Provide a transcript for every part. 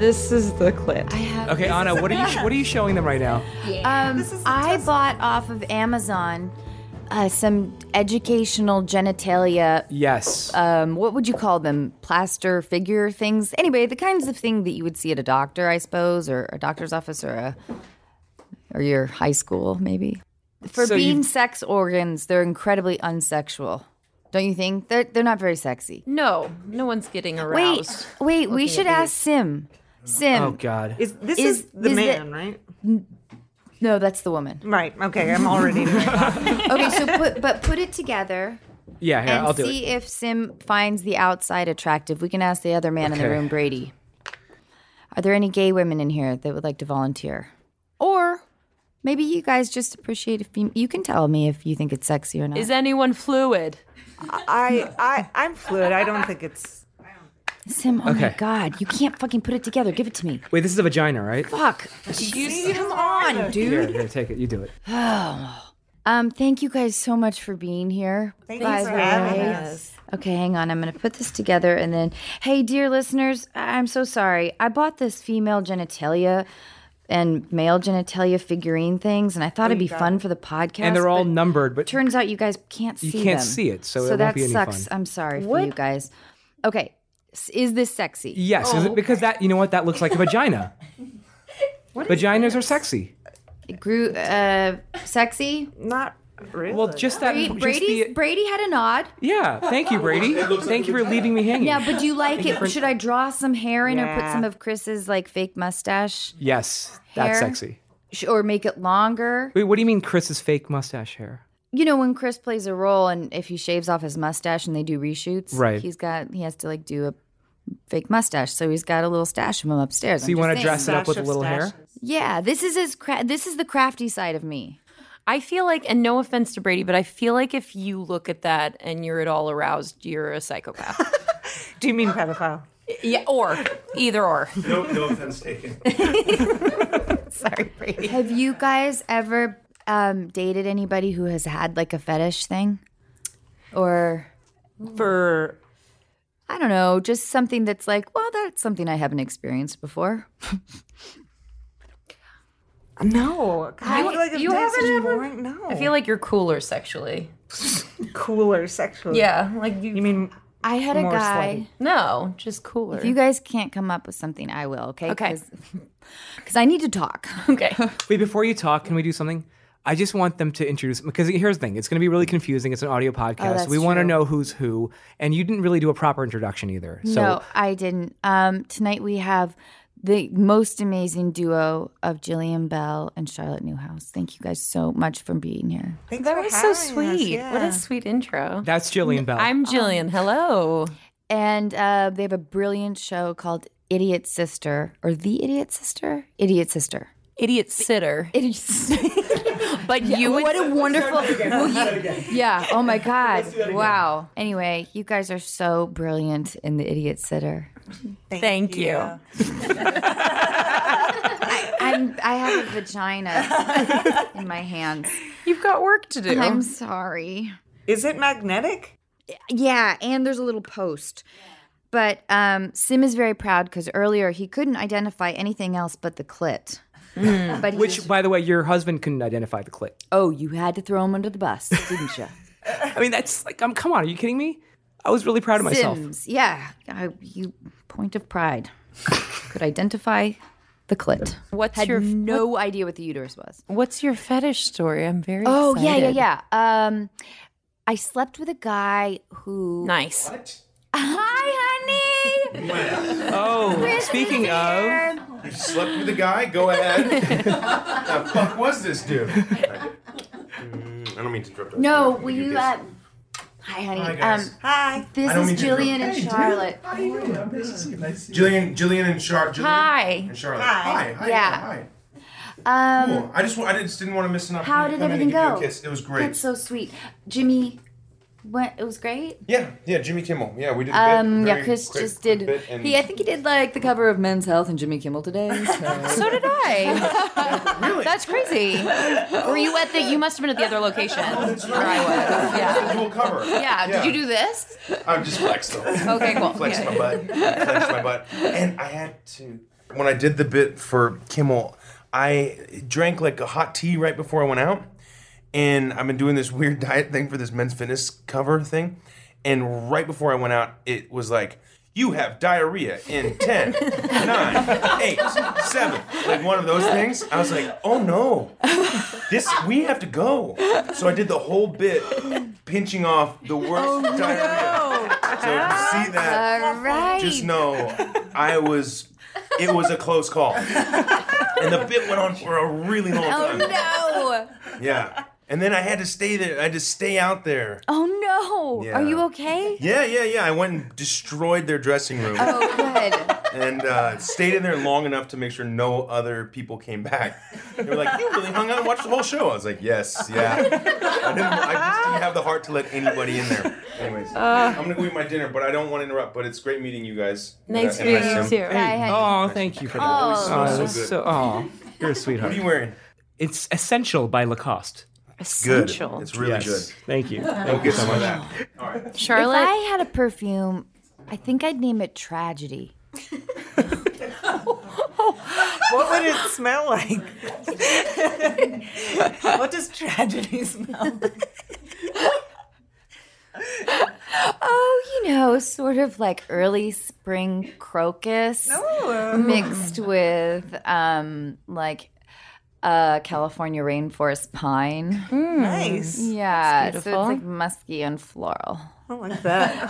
This is the clit. Okay, Anna, what are you showing them right now? I bought off of Amazon some educational genitalia. Yes. What would you call them? Plaster figure things? Anyway, the kinds of thing that you would see at a doctor, I suppose, or a doctor's office, or your high school, maybe. For being sex organs, they're incredibly unsexual. Don't you think? They're not very sexy. No one's getting aroused. Wait, we should ask Sim. Sim. Oh, God. This is the man, right? No, that's the woman. Right. Okay, I'm already doing it. Okay, so put it together. Yeah, And I'll do it. see if Sim finds the outside attractive. We can ask the other man in the room, Brady. Are there any gay women in here that would like to volunteer? Or maybe you guys just appreciate you can tell me if you think it's sexy or not. Is anyone fluid? I'm fluid. I don't think it's... Sim, oh my God, you can't fucking put it together. Give it to me. Wait, this is a vagina, right? Fuck. Come on, dude. Here, take it. You do it. Thank you guys so much for being here. Thanks for having us. Okay, hang on. I'm going to put this together and then... Hey, dear listeners, I'm so sorry. I bought this female genitalia and male genitalia figurine things, and I thought it'd be fun for the podcast. And they're all numbered, but... Turns out you guys can't see them. You can't see it, so it won't be any that sucks. fun. I'm sorry for you guys. Okay, is this sexy? Yes, is it because that, you know what, that looks like a vagina. Vaginas are sexy. Sexy? Not really. Well, just that... Brady had a nod. Yeah, thank you, Brady. Thank you for leaving me hanging. Yeah, but do you like it? Should I draw some hair in or put some of Chris's like fake mustache? Yes, that's Hair? sexy. Or make it longer? Wait, what do you mean Chris's fake mustache hair? You know, when Chris plays a role and if he shaves off his mustache and they do reshoots, right. he has to like do a fake mustache. So he's got a little stash of them upstairs. So you want to dress it up with a little hair? Yeah, this is this is the crafty side of me. I feel like, and no offense to Brady, but I feel like if you look at that and you're at all aroused, you're a psychopath. Do you mean pedophile? Yeah, or either or. No offense taken. Sorry, Brady. Have you guys ever dated anybody who has had like a fetish thing? Or For... I don't know, just something that's like, well, that's something I haven't experienced before. No. I feel like you haven't ever... boring. No. I feel like you're cooler sexually. Cooler sexually. Yeah, like You mean... I had a More guy. No, just cooler. If you guys can't come up with something, I will, okay? Okay. Because I need to talk. Okay. Wait, before you talk, can we do something? I just want them to introduce, because here's the thing. It's going to be really confusing. It's an audio podcast. that's We want to true. know who's who. And you didn't really do a proper introduction either. So No, I didn't. Tonight we have the most amazing duo of Jillian Bell and Charlotte Newhouse. Thank you guys so much for being here. Thanks That for was so having us, sweet. yeah. What a sweet intro. that's Jillian Bell. I'm Jillian. Hello. And they have a brilliant show called Idiot Sister, or The Idiot Sister? Idiot Sister. Idiot sitter. Idiot But you would... What a wonderful... Yeah, oh my God. Wow. Anyway, you guys are so brilliant in The Idiot Sitter. Thank you. I have a vagina in my hands. You've got work to do. I'm sorry. Is it magnetic? Yeah, and there's a little post. But Sim is very proud because earlier he couldn't identify anything else but the clit. But Which, by the way, your husband couldn't identify the clit. oh, you had to throw him under the bus, didn't you? I mean, that's like, come on, are you kidding me? I was really proud of myself. Sims, yeah, you point of pride could identify the clit. What's Had your no idea what the uterus was. What's your fetish story? I'm very Oh excited. yeah. I slept with a guy who. Nice. Hi, honey. Oh, speaking of, You slept with a guy? Go ahead. The fuck was this dude? I don't mean to interrupt. No, will you? Hi, honey. Hi, guys. Hi. This I don't is mean to Jillian interrupt. and Charlotte. How you doing? I'm nice to see you. Nice to see you. Jillian and Charlotte. Hi. And Charlotte. Hi. Hi. Yeah. Hi. Cool. I just didn't want to miss an opportunity. How to did come in everything and give you go? a kiss. It was great. That's so sweet, Jimmy. What? It was great. Yeah, Jimmy Kimmel. Yeah, we did a bit. Yeah, Very Chris quick just did. bit and- I think he did like the cover of Men's Health and Jimmy Kimmel today. So did I. Really? That's crazy. Were you at the? You must have been at the other location where I was. Yeah. Dual cover. Yeah. Did you do this? I just flexed though. Okay, cool. Flexed Yeah. my butt. Flexed my butt. And I had to when I did the bit for Kimmel, I drank like a hot tea right before I went out. And I've been doing this weird diet thing for this Men's Fitness cover thing. And right before I went out, it was like, you have diarrhea in 10, 9, 8, 7. Like one of those things. I was like, oh no, we have to go. So I did the whole bit pinching off the worst diarrhea. So to see that, All right. just know it was a close call. And the bit went on for a really long time. Oh no! Yeah. And then I had to stay there. I had to stay out there. Oh no! Yeah. Are you okay? Yeah. I went and destroyed their dressing room. Oh, good. And stayed in there long enough to make sure no other people came back. They were like, you really hung out and watched the whole show. I was like, yes, yeah. I just didn't have the heart to let anybody in there. Anyways, I'm going to go eat my dinner, but I don't want to interrupt, but it's great meeting you guys. Nice And meeting hi, you Sim. too. Bye, honey. Oh, thank you for that. Always smells that's so good. you're a What sweetheart. are you wearing? It's Essential by Lacoste. Good. Essential. It's really good. Thank you. Go Thank you get so some of much. that. All right. If Charlotte? I had a perfume, I think I'd name it Tragedy. What would it smell like? What does tragedy smell like? Oh, sort of like early spring crocus mixed with like California rainforest pine. Nice. Yeah, so it's beautiful. like musky and floral. I like that.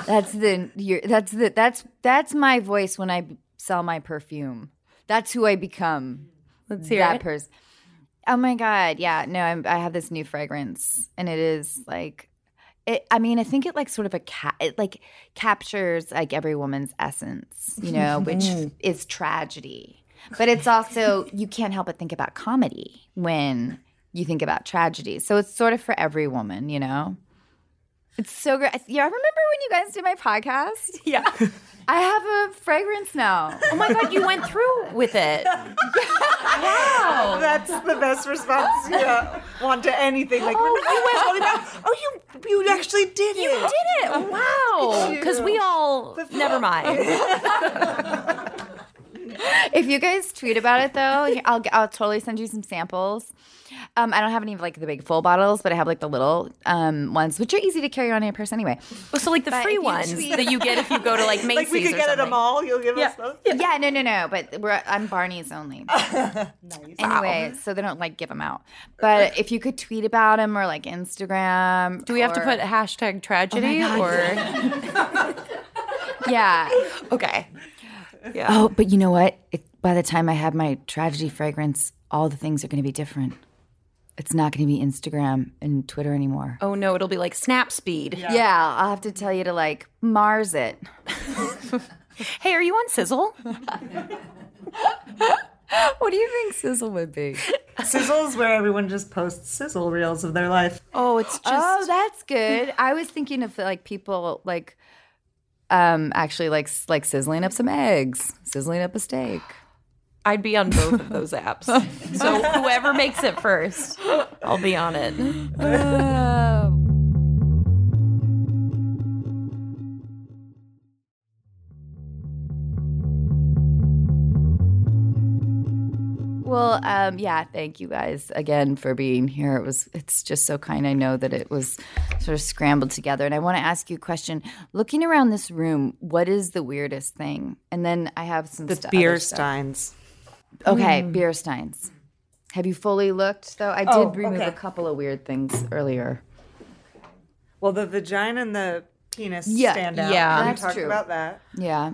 That's my voice when I sell my perfume. That's who I become. Let's hear that it. person. Oh my God! Yeah, no, I have this new fragrance, and it is like, I think it like sort of it like captures like every woman's essence, which is tragedy. But it's also you can't help but think about comedy when you think about tragedy. So it's sort of for every woman, It's so great. Yeah, remember when you guys did my podcast? Yeah. I have a fragrance now. Oh my God, you went through with it. Wow. That's the best response you want to anything. Like, you actually did it. You did it. Wow. Because we all, never mind. If you guys tweet about it, though, I'll totally send you some samples. I don't have any of like the big full bottles, but I have like the little ones, which are easy to carry around in your purse anyway. Oh, so like the But free if you ones tweet- that you get if you go to like Macy's Like we could or get at a something. mall. You'll give us those. Yeah, no. But I'm Barney's only. Nice. Anyway, so they don't like give them out. But if you could tweet about them or like Instagram. Do we have to put hashtag tragedy or? Yeah. Okay. Yeah. Oh, but you know what? By the time I have my tragedy fragrance, all the things are going to be different. It's not going to be Instagram and Twitter anymore. Oh no, it'll be like snap speed. Yeah, I'll have to tell you to like Mars it. Hey, are you on Sizzle? What do you think Sizzle would be? Sizzle is where everyone just posts sizzle reels of their life. Oh, it's just. Oh, that's good. I was thinking of like people like actually like sizzling up some eggs, sizzling up a steak. I'd be on both of those apps. So whoever makes it first, I'll be on it. Well, yeah, thank you guys again for being here. It's just so kind. I know that it was sort of scrambled together. And I want to ask you a question. Looking around this room, what is the weirdest thing? And then I have some The other beer stuff. steins. Okay, beer steins. Have you fully looked, though? I did Oh, remove okay. a couple of weird things earlier. Well, the vagina and the penis Yeah, stand out. yeah. We That's talked true. about that. Yeah.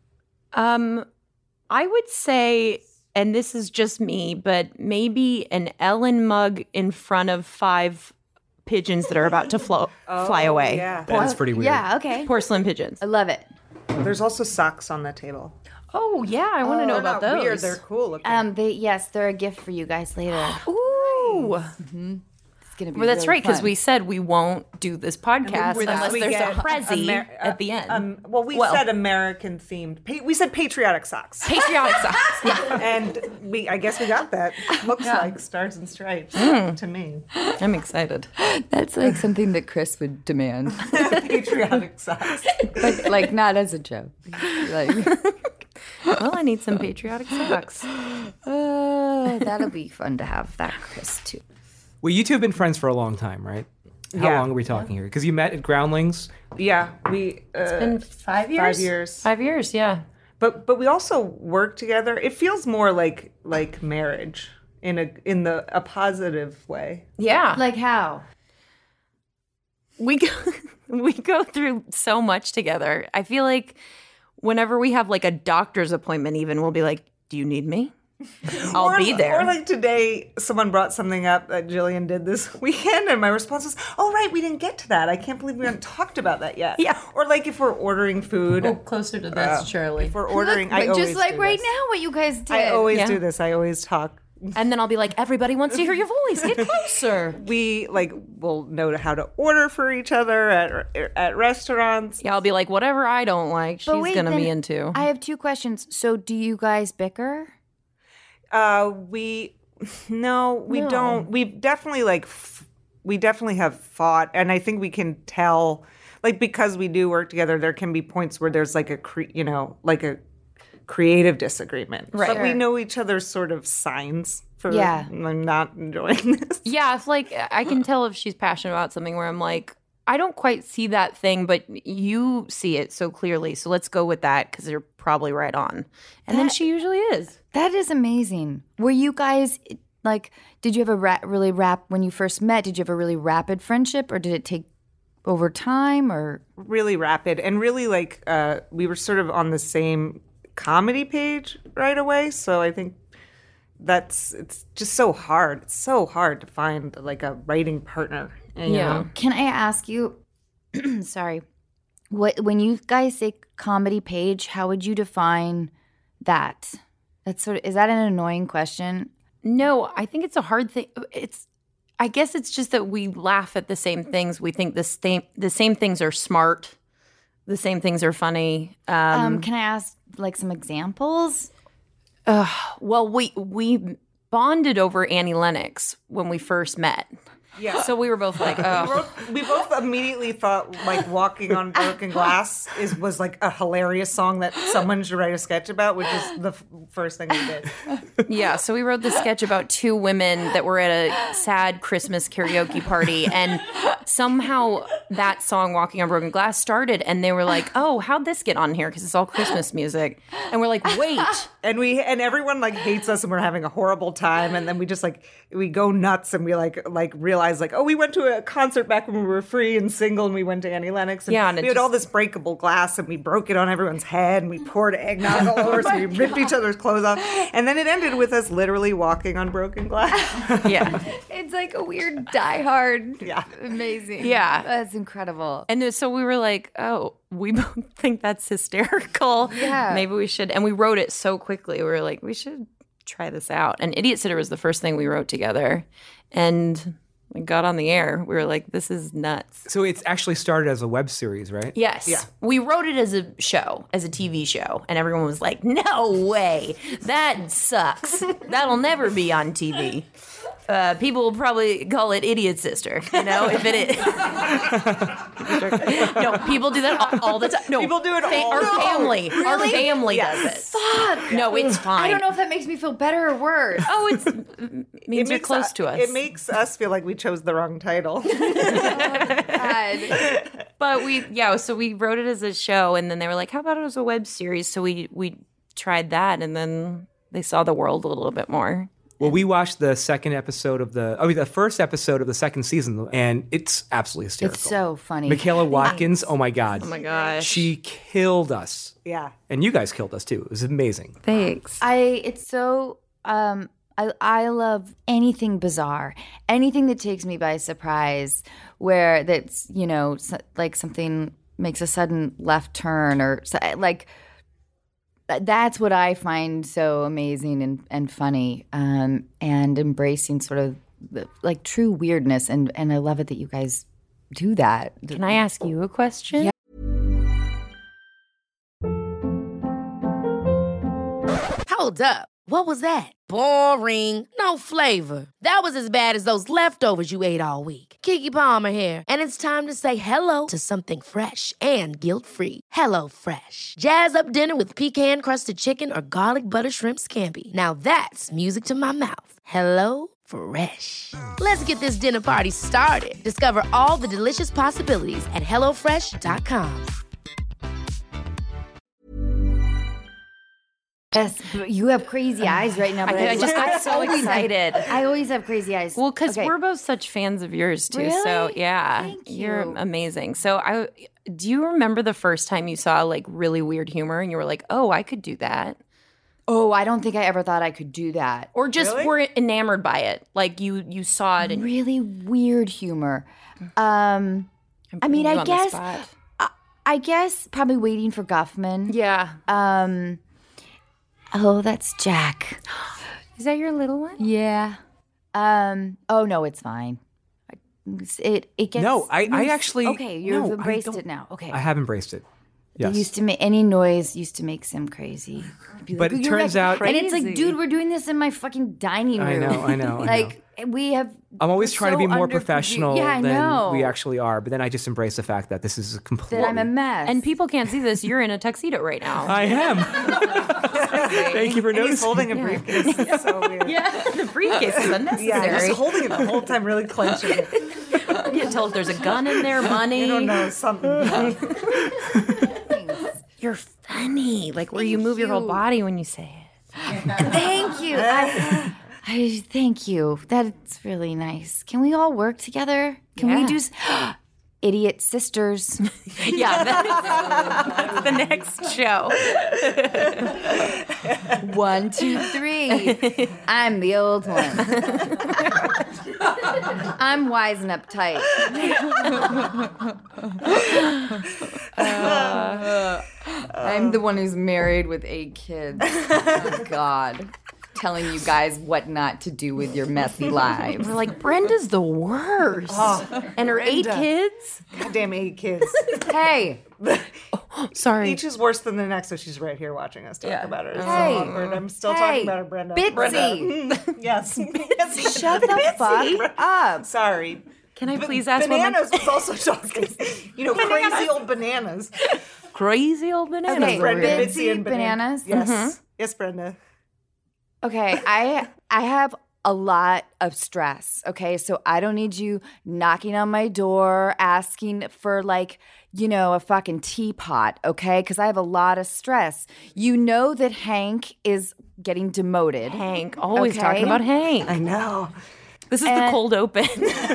I would say, and this is just me, but maybe an Ellen mug in front of 5 pigeons that are about to fly away. Yeah. That is pretty weird. Yeah, okay. Porcelain pigeons. I love it. There's also socks on the table. Oh yeah, I want to know They're about not those. weird. They're cool looking. Yes, they're a gift for you guys later. Ooh. It's gonna be. Well, that's really right, because fun. we said we won't do this podcast Without- unless we there's a get Prezi Amer- at the end. We said American themed. We said patriotic socks. Patriotic socks. Yeah. And I guess we got that. Looks like Stars and Stripes to me. I'm excited. That's like something that Chris would demand, Patriotic socks. but like not as a joke. Like, Oh Well, I need some patriotic socks. That'll be fun to have that, Chris, too. Well, you two have been friends for a long time, right? How Yeah. long are we talking here? Because you met at Groundlings. Yeah, we. It's been 5 years. 5 years. 5 years, yeah. But we also work together. It feels more like marriage in a positive way. Yeah. Like how? we go through so much together. I feel like whenever we have like a doctor's appointment, even we'll be like, "Do you need me? I'll be there." Or like today, someone brought something up that Jillian did this weekend, and my response was, "Oh right, we didn't get to that. I can't believe we haven't talked about that yet." Yeah. Or like if we're ordering food, closer to this, Charlie. if we're ordering, Look, I always just like do right this. now, what you guys did. I always Yeah. do this. I always talk. And then I'll be like, "Everybody wants to hear your voice. Get closer." We will know how to order for each other at restaurants. Yeah, I'll be like, "Whatever I don't like, she's But wait, gonna be then into." I have 2 questions. So, do you guys bicker? We don't. We've definitely we definitely have fought, and I think we can tell, like, because we do work together, there can be points where there's like a creative disagreement. Right. But we Sure. know each other's sort of signs for Yeah. I'm not enjoying this. Yeah, if like I can tell if she's passionate about something where I'm like, I don't quite see that thing, but you see it so clearly. So let's go with that because you're probably right on. And then she usually is. That is amazing. Were you guys like? Did you have a when you first met? Did you have a really rapid friendship, or did it take over time? Or Really rapid and really we were sort of on the same comedy page right away. So I think it's just so hard. It's so hard to find like a writing partner. And, you know, can I ask you? Sorry, when you guys say comedy page, how would you define that? Is that an annoying question? No, I think it's a hard thing. I guess it's just that we laugh at the same things. We think the same things are smart. The same things are funny. Can I ask like some examples? Well, we bonded over Annie Lennox when we first met. Yeah. So we were both like, oh. We both immediately thought like Walking on Broken Glass was like a hilarious song that someone should write a sketch about, which is the first thing we did. Yeah, so we wrote this sketch about 2 women that were at a sad Christmas karaoke party, and somehow that song "Walking on Broken Glass" started, and they were like, "Oh, how'd this get on here?" Because it's all Christmas music, and we're like, "Wait." And everyone like hates us and we're having a horrible time, and then we just we go nuts and we realize oh, we went to a concert back when we were free and single, and we went to Annie Lennox, and Yeah, and we had all this breakable glass, and we broke it on everyone's head, and we poured eggnog all over, so we ripped each other's clothes off, and then it ended with us literally walking on broken glass. Yeah, It's like a weird Die Hard. Yeah. Amazing. Yeah. That's incredible. and so we were like, "Oh, we both think that's hysterical. Yeah. Maybe we should." And we wrote it so quickly. We were like, "We should try this out." And Idiot Sitter was the first thing we wrote together, and we got on the air. We were like, "This is nuts." So it's actually started as a web series, right? Yes. Yeah. We wrote it as a show, as a TV show, and everyone was like, "No way. That sucks. That'll never be on TV." People will probably call it Idiot Sister, if it is. No, people do that all the time. No, People do it all Our the time. family. Our family does it. Fuck. No, it's fine. I don't know if that makes me feel better or worse. Oh, it means you're close to us. It makes us feel like we chose the wrong title. God. But so we wrote it as a show, and then they were like, "How about it as a web series?" So we tried that, and then they saw the world a little bit more. Well, we watched the the first episode of the second season, and it's absolutely hysterical. It's so funny. Michaela Watkins, oh my God. Oh my gosh. She killed us. Yeah. And you guys killed us too. It was amazing. Thanks. It's so I love anything bizarre, anything that takes me by surprise, where that's like something makes a sudden left turn or like. That's what I find so amazing and funny, and embracing sort of like true weirdness, and I love it that you guys do that. Can I ask you a question? Yeah. Hold up. What was that? Boring. No flavor. That was as bad as those leftovers you ate all week. Keke Palmer here, and it's time to say hello to something fresh and guilt-free. Hello Fresh. Jazz up dinner with pecan-crusted chicken or garlic butter shrimp scampi. Now that's music to my mouth. Hello Fresh. Let's get this dinner party started. Discover all the delicious possibilities at hellofresh.com. Yes, but you have crazy eyes right now. But I just got so excited. I always have crazy eyes. Well, because Okay. we're both such fans of yours too. Really? So yeah, Thank you're you. amazing. So do you remember the first time you saw like really weird humor and you were like, oh, I could do that? Oh, I don't think I ever thought I could do that. Or just were enamored by it? Like you saw it and Really weird humor. I mean, putting you I on the guess, spot. I guess probably Waiting for Guffman. Yeah. Oh, that's Jack. Is that your little one? Yeah. Oh no, it's fine. It gets. No, I actually. Okay, you've no, I embraced don't- it now. Okay. I have embraced it. It Yes. used to make any noise used to make Sim crazy. Be But it "You're turns like out- and it's like, Crazy. dude, we're doing this in my fucking dining room. I know. Like we have. I'm always we're trying to so be more underproduced. professional Yeah, I than know. we actually are. But then I just embrace the fact that this is a complete. That I'm a mess. And people can't see this. You're in a tuxedo right now. I am. Thank you for And he's noticing. holding a briefcase. It's so weird. Yeah, the briefcase is unnecessary. Yeah, just holding it the whole time, really clenching it. You can tell if there's a gun in there, money. You don't know something. You're funny. Like where you move your whole body when you say it. Thank you. I thank you. That's really nice. Can we all work together? Can we do Idiot Sisters? Yeah, that's the next show. 1, 2, 3. I'm the old one. I'm wise and uptight. I'm the one who's married with 8 kids. Oh, God. Telling you guys what not to do with your messy lives. We're like, Brenda's the worst. And her 8 kids? Goddamn 8 kids. Hey, Sorry. Each is worse than the next, so she's right here watching us talk about her. It's Hey. so awkward. I'm still Hey. talking about her, Brenda. Bitsy. Yes. Shut the fuck up. Sorry. Can I please ask one more? Bananas was also talking. You know, crazy old bananas. Crazy old bananas. Okay, are Brenda, weird. Bitsy, and bananas. Yes. Yes, Brenda. Okay, I have a lot of stress, okay? So I don't need you knocking on my door asking for like, you know, a fucking teapot, okay? Because I have a lot of stress. You know that Hank is getting demoted. Hank. Always Okay. talking about Hank. I know. This is the cold open.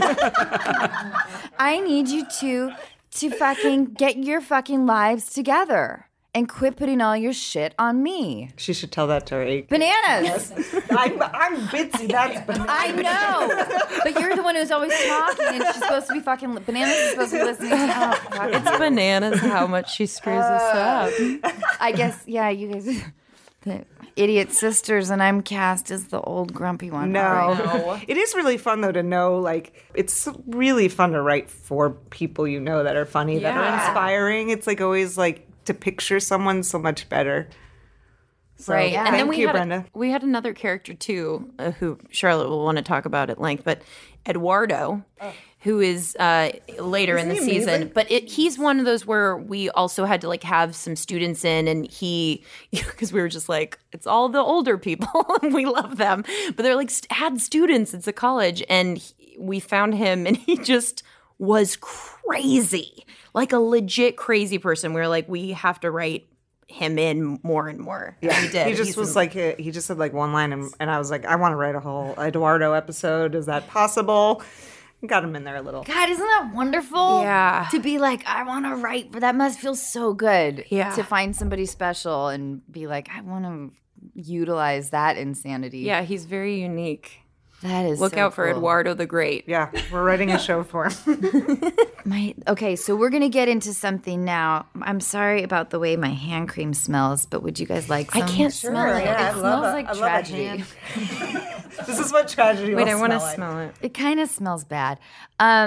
I need you to fucking get your fucking lives together and quit putting all your shit on me. She should tell that to her 8 Bananas. I'm Bitsy. That's bananas. I know, but you're the one who's always talking, and she's supposed to be fucking. Bananas is supposed to be listening to. Oh, fuck. It's bananas how much she screws us up. I guess, yeah, you guys, the Idiot Sisters, and I'm cast as the old grumpy one. No. All right. It is really fun, though, to know, like, it's really fun to write for people you know that are funny, that are inspiring. It's, like, always, like, to picture someone so much better. So, Right. And then thank we you, had Brenda. we had another character too, who Charlotte will want to talk about at length, but Eduardo, who is later in the season. But he's one of those where we also had to like have some students in, and he, because we were just like, it's all the older people and we love them, but they're like, add students, it's a college. And we found him and he just was crazy, like a legit crazy person. We were like, we have to write him in more and more. Yeah, he did. He just was like, he just said like one line, and I was like, I want to write a whole Eduardo episode. Is that possible? Got him in there a little. God, isn't that wonderful? Yeah. To be like, I want to write, but that must feel so good. Yeah. To find somebody special and be like, I want to utilize that insanity. yeah, he's very unique. That is Look so out for cool. Eduardo the Great. Yeah, we're writing a show for him. Okay, so we're going to get into something now. I'm sorry about the way my hand cream smells, but would you guys like some? I can't smell it. yeah. It I smells love it. like I love tragedy. This is what tragedy Wait, will I want to smell like. smell it. It kind of smells bad.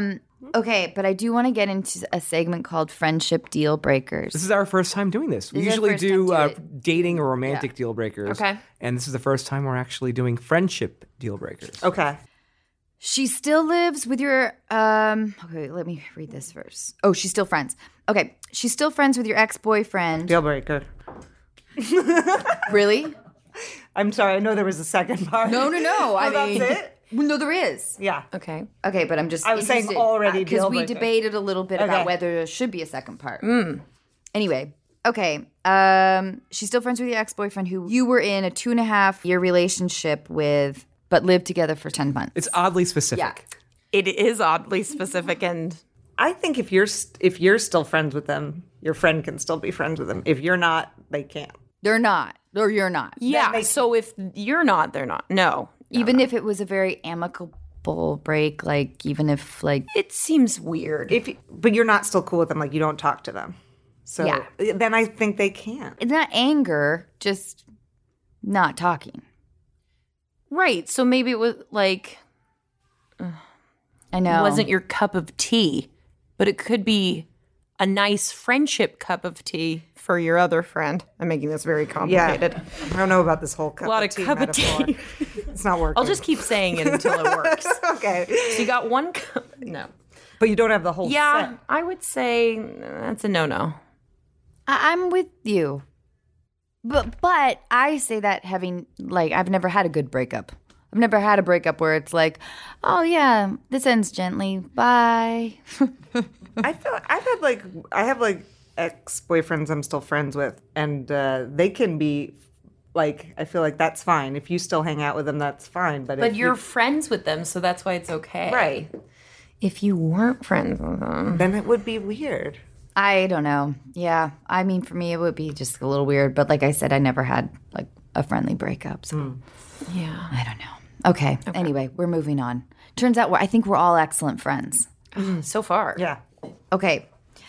Okay, but I do want to get into a segment called Friendship Deal Breakers. This is our first time doing this. We This is our usually first do time to dating or romantic deal breakers. Okay. And this is the first time we're actually doing friendship deal breakers. Okay. She still lives with your okay, let me read this first. Oh, she's still friends. Okay. She's still friends with your ex-boyfriend. Deal breaker. Really? I'm sorry. I know there was a second part. No. I Oh, mean, that's it? no, there is. Yeah. Okay. Okay, but I'm just. I was saying interested, already because deal we breaker. debated a little bit Okay. about whether there should be a second part. Anyway, okay. She's still friends with your ex-boyfriend, who you were in a 2.5-year relationship with, but lived together for 10 months. It's oddly specific. Yeah. It is oddly specific, and I think if you're still friends with them, your friend can still be friends with them. If you're not, they can't. They're not, or you're not. yeah. So if you're not, they're not. No. Even if it was a very amicable break, like even if like It seems weird. But you're not still cool with them. Like you don't talk to them. So Yeah. then I think they can. it's not anger, just not talking. Right. So maybe it was like I know. it wasn't your cup of tea, but it could be a nice friendship cup of tea for your other friend. I'm making this very Yeah. complicated. I don't know about this whole cup A lot of of tea cup of metaphor. tea. It's not working. I'll just keep saying it until it works. okay. So you got one cup. No. But you don't have the whole Yeah, set. I would say that's a no-no. I'm with you. But I say that having like I've never had a good breakup. I've never had a breakup where it's like, oh yeah, this ends gently. Bye. I have ex-boyfriends I'm still friends with, and they can be like, I feel like that's fine. If you still hang out with them, that's fine. But But if you're friends with them, so that's why it's okay. right, If you weren't friends with them. then it would be weird. I don't know. Yeah. I mean, for me, it would be just a little weird. But like I said, I never had like a friendly breakup. So Yeah. I don't know. Okay. Anyway, we're moving on. Turns out I think we're all excellent friends. So far. Yeah. Okay.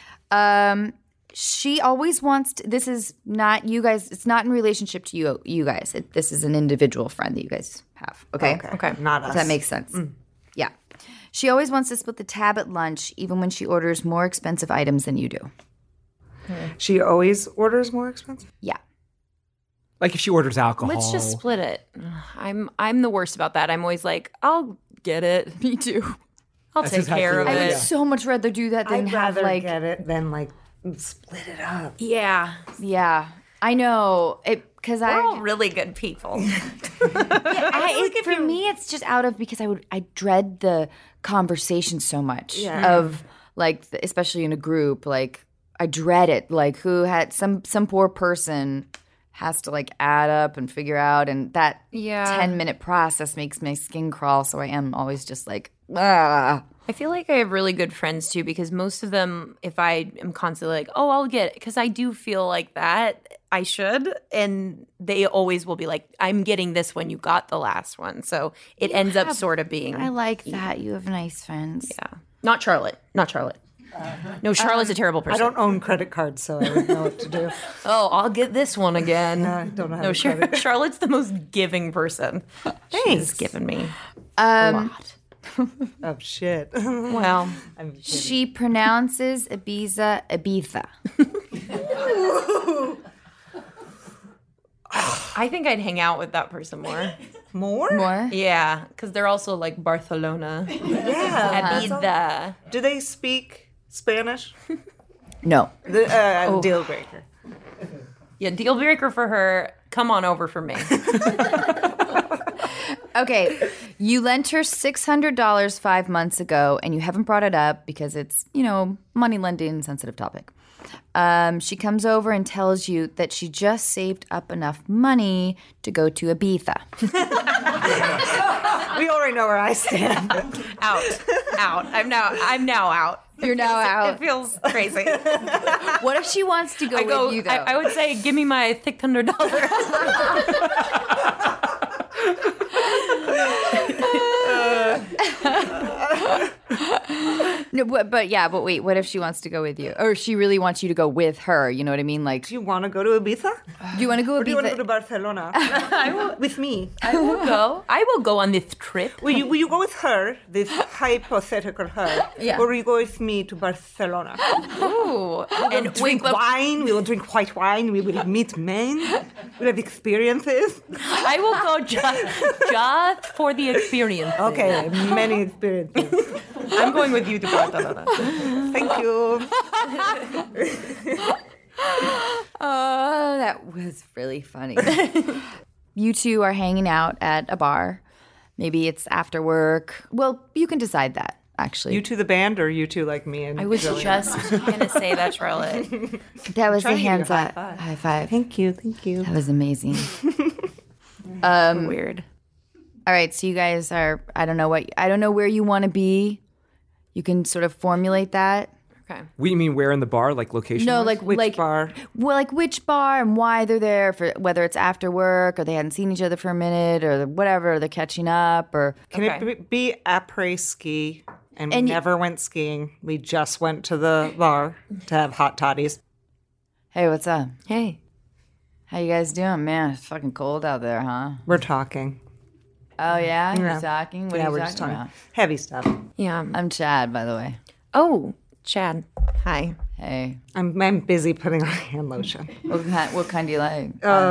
She always wants to, this is not you guys, it's not in relationship to you guys. This is an individual friend that you guys have. Okay. Okay. Not us. Does that make sense? Yeah. She always wants to split the tab at lunch, even when she orders more expensive items than you do. She always orders more expensive. Yeah. Like if she orders alcohol. Let's just split it. I'm the worst about that. I'm always like, I'll get it. Me too. I'll That's take exactly care of what- I would it. Yeah. so much rather do that than I'd have rather like, get it than like split it up. Yeah. yeah, I know it because We're all I really good people. for me it's just out of because I dread the conversation so much of like especially in a group like I dread it like who had some poor person has to like add up and figure out and that Yeah. 10-minute process makes my skin crawl so I am always just like ah. I feel like I have really good friends too because most of them, if I am constantly like, oh, I'll get it, because I do feel like that I should. And they always will be like, I'm getting this one. You got the last one. So it ends up sort of being. I like that you have nice friends. Yeah. Not Charlotte. Not Charlotte. No, Charlotte's a terrible person. I don't own credit cards, so I wouldn't know what to do. Oh, I'll get this one again. I don't know how No, to credit. Charlotte's the most giving person. She's Thanks. given me a lot. Oh shit. Well, I'm kidding. She pronounces Ibiza. I think I'd hang out with that person more. More? More? Yeah, because they're also like Barcelona. Yeah. Ibiza. Do they speak Spanish? No. Deal breaker. Yeah, deal breaker for her. Come on over for me. Okay, you lent her $600 5 months ago, and you haven't brought it up because it's, money lending, sensitive topic. She comes over and tells you that she just saved up enough money to go to Ibiza. We already know where I stand. Out. I'm now out. You're now out. It feels crazy. What if she wants to go with you, though? I would say, give me my $600. No, but wait, what if she wants to go with you? Or she really wants you to go with her, you know what I mean? Like, Do you want to go to Ibiza? Do you want to go? Or do you want to go to Barcelona with me? I will go. I will go on this trip. Will you go with her, this hypothetical her? Yeah. Or will you go with me to Barcelona? Ooh. And drink wine. We will drink white wine. We will meet men. We'll have experiences. I will go just for the experience. Okay, many experiences. I'm going with you to Barcelona. Thank you. Oh, that was really funny. You two are hanging out at a bar. Maybe it's after work. Well, you can decide that, actually. You two the band, or you two like me and I was Jillian? just gonna say that, Charlotte. That was a trying to give you a hands high up. five. High five. Thank you. That was amazing. Weird. All right, so you guys are, I don't know where you want to be. You can sort of formulate that. Okay. We mean where in the bar, like location? No, wise? like bar? Well, like which bar and why they're there, for whether it's after work or they hadn't seen each other for a minute or whatever, or they're catching up or Can it be après ski? And we never went skiing. We just went to the bar to have hot toddies. hey, what's up? Hey. How you guys doing? Man, it's fucking cold out there, huh? We're talking. Oh yeah, Yeah. you're talking. What Yeah, are you we're talking just talking about? heavy stuff. Yeah. I'm Chad, by the way. Oh, Chad. Hi. Hey, I'm busy putting on hand lotion. what kind do you like?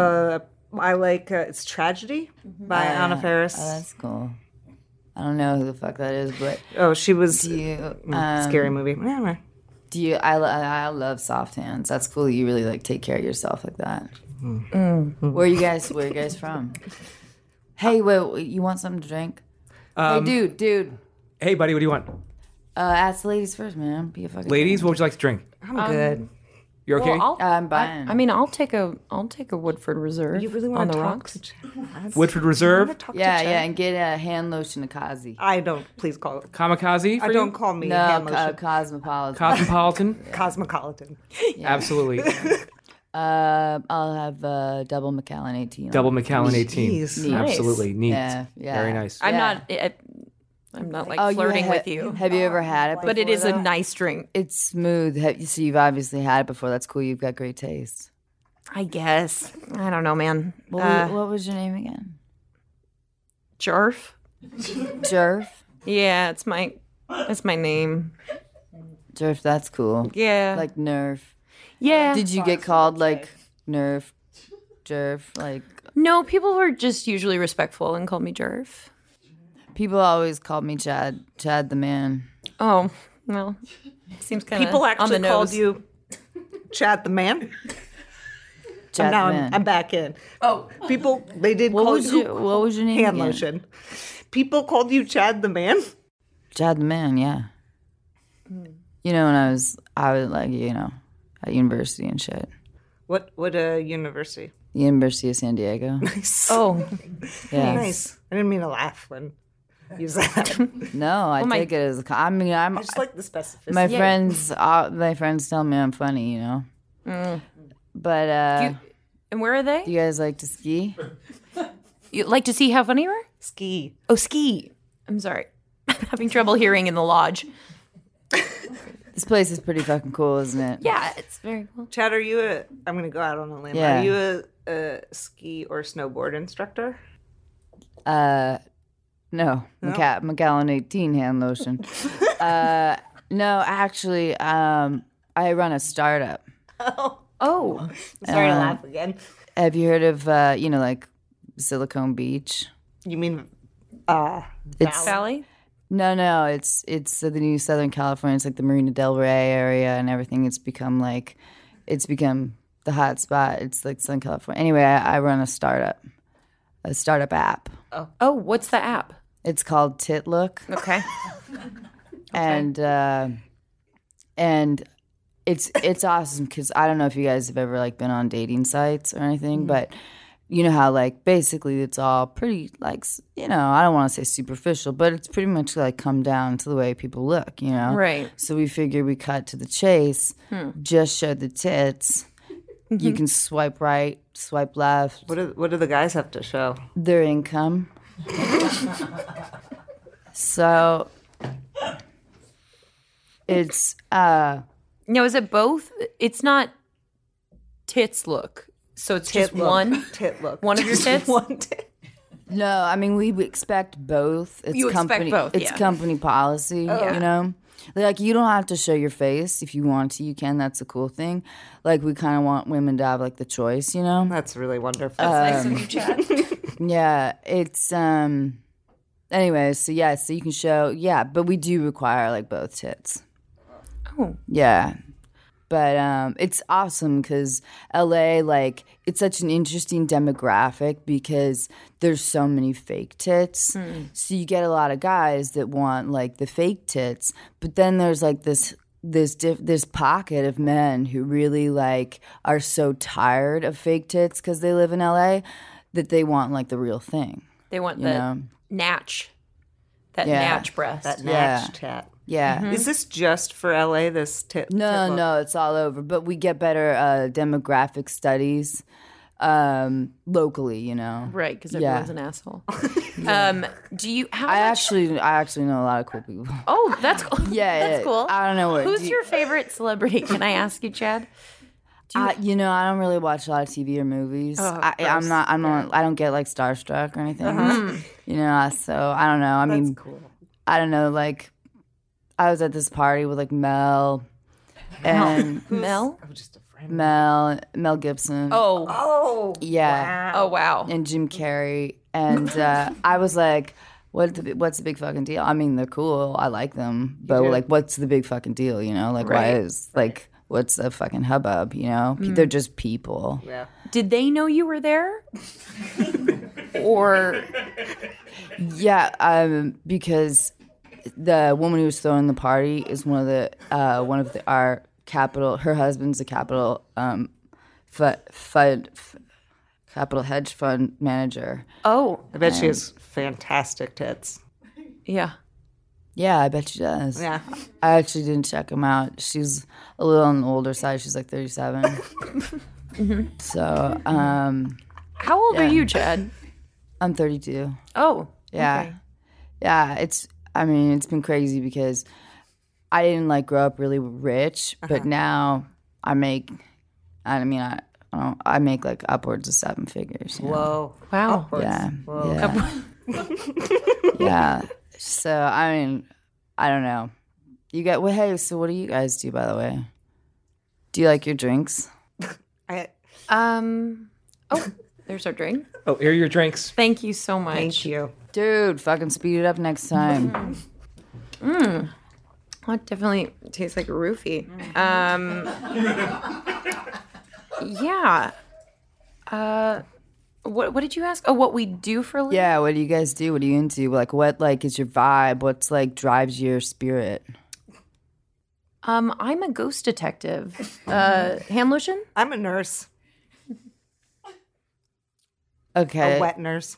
I like it's Tragedy by Anna Faris. Oh, that's cool. I don't know who the fuck that is, but Oh, she was do you? scary movie. Anyway. Do you? I love soft hands. That's cool. You really like take care of yourself like that. Where are you guys from? Hey, wait, you want something to drink? Hey, dude. Hey, buddy, what do you want? Ask the ladies first, man. Be a fucking Ladies, what would you like to drink? I'm good. You're okay? Well, I'm buying. I mean, I'll take a Woodford Reserve. You really on want the to talk rocks? to Chad? Woodford Reserve, yeah, and get a hand lotion to Kazi. I don't. Please call it. Kamikaze for I you? don't call me No, hand lotion. Cosmopolitan. Cosmopolitan? Cosmopolitan. Absolutely. I'll have double Macallan 18. Double Macallan 18. Jeez. Nice. Absolutely. Neat. Yeah. Very nice. I'm Yeah. not like Oh, flirting you with you. Have you ever had it before? But it is a though? nice drink. It's smooth. So you've obviously had it before. That's cool. You've got great taste. I guess. I don't know, man. What was your name again? Jarf? Jerf? Yeah, it's my name. Jerf, that's cool. Yeah. Like Nerf. yeah. Did you get called like Nerf? Jerf? Like No, people were just usually respectful and called me Jarf. people always called me Chad the man. Oh, well, seems kind of People on actually the called nose. you Chad the man. Chad Now the man. I'm back in. Oh, people they did call what you was your name hand again? lotion. People called you Chad the man. Chad the man, yeah. You know, when I was like, you know, at university and shit. What university? The University of San Diego. Oh, Yeah. Nice. I didn't mean to laugh when you said that. No, I my- take it as I'm I just like the specificity. my friends tell me I'm funny, you know. But and where are they? do you guys like to ski? You like to see how funny you are? ski. Oh, ski. I'm sorry. I'm having trouble hearing in the lodge. This place is pretty fucking cool, isn't it? Yeah, it's very cool. Chad, are you I'm going to go out on a limb. Yeah. Are you a ski or snowboard instructor? No, Macallan 18 hand lotion. No, actually, I run a startup. Oh, Sorry to laugh again. Have you heard of you know, like Silicon Beach? You mean It's Sally? no, it's the new Southern California. It's like the Marina Del Rey area and everything. It's become the hot spot. It's like Southern California. Anyway, I run a startup app. Oh, what's the app? It's called Titlook. Okay. And it's awesome because I don't know if you guys have ever like been on dating sites or anything, but you know how like basically it's all pretty like you know, I don't want to say superficial, but it's pretty much like come down to the way people look, you know. Right. So we figured we cut to the chase, just show the tits. You can swipe right, swipe left, what do the guys have to show? their income. So it's Now, is it both? It's not tits look. So it's tit just look. one? Tit look. One of your Just tits? One tit. No, I mean we expect both. It's You expect company, both, It's yeah. company policy, you know. Like you don't have to show your face if you want to. You can. That's a cool thing. Like we kind of want women to have like the choice, you know. That's really wonderful. That's nice of you, Chad. Yeah, it's Anyway, so yeah, so you can show. Yeah, but we do require like both tits. Oh. Yeah. But it's awesome because LA, like, it's such an interesting demographic because there's so many fake tits. So you get a lot of guys that want, like, the fake tits. But then there's, like, this pocket of men who really, like, are so tired of fake tits because they live in LA that they want, like, the real thing. They want You the know? natch. That Yeah. natch breast. That Yeah. natch tat. Yeah. Is this just for LA? This tit? tit No, look? no, it's all over. But we get better demographic studies locally, you know. Right, because Yeah. everyone's an asshole. Do you? How I much? actually know a lot of cool people. Oh, that's cool. Yeah, that's cool. I don't know what. Who's your favorite celebrity? Can I ask you, Chad? You know, I don't really watch a lot of TV or movies. Oh, I'm not. I don't get like starstruck or anything. You know, so I don't know. I mean, Cool. I don't know. Like, I was at this party with like Mel and Mel? I'm just a friend. Mel Gibson. Oh, Oh. yeah. oh wow. And Jim Carrey, and I was like, what's the big fucking deal? I mean, they're cool. I like them, but like, what's the big fucking deal? You know, like, why is like, what's the fucking hubbub? You know, they're just people. Yeah. Did they know you were there? Or Yeah, because the woman who was throwing the party is one of our capital. Her husband's a capital capital hedge fund manager. oh, I bet she has fantastic tits. yeah. Yeah, I bet she does. Yeah. I actually didn't check him out. She's a little on the older side. She's like 37. So, How old are you, Chad? I'm 32. Oh, Yeah. okay. Yeah, it's been crazy because I didn't like grow up really rich, but now I make like upwards of 7 figures. You know? Whoa. Wow. Yeah. Yeah. Yeah. So I mean, I don't know. You got hey, so what do you guys do, by the way? Do you like your drinks? Oh, there's our drink. Oh, here are your drinks. Thank you so much. Thank you. Dude, fucking speed it up next time. Oh, it definitely tastes like a roofie. Yeah. What did you ask? Oh, what we do for a living? Yeah, what do you guys do? What are you into? Like, what like is your vibe? What's like drives your spirit? I'm a ghost detective. Hand lotion? I'm a nurse. Okay. A wet nurse.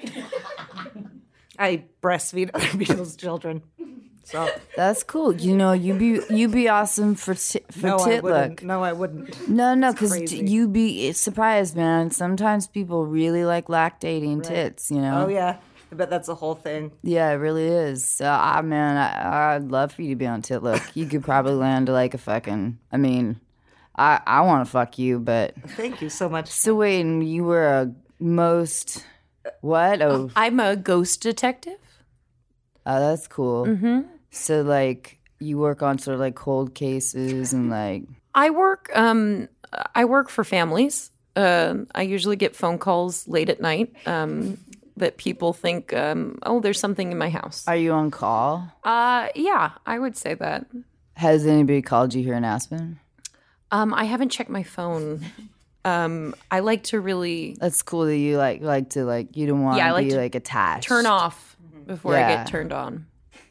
I breastfeed other people's children. So That's cool. You know, you be awesome for no, I tit wouldn't. look. No, I wouldn't. No, because crazy. you be surprised, man. Sometimes people really like lactating tits. You know. Oh yeah. I bet that's a whole thing. Yeah, it really is. So, I'd love for you to be on Tit Look. You could probably land like a fucking. I mean, I want to fuck you, but Thank you so much. so wait, and you were a most what? Oh, I'm a ghost detective. that's cool. Mm-hmm. So like, you work on sort of like cold cases and like. I work for families. I usually get phone calls late at night that people think, oh, there's something in my house. Are you on call? Yeah, I would say that. Has anybody called you here in Aspen? I haven't checked my phone. I like to really That's cool that you like to like you don't want Yeah, I to like be to like attached. turn off before I Yeah. get turned on.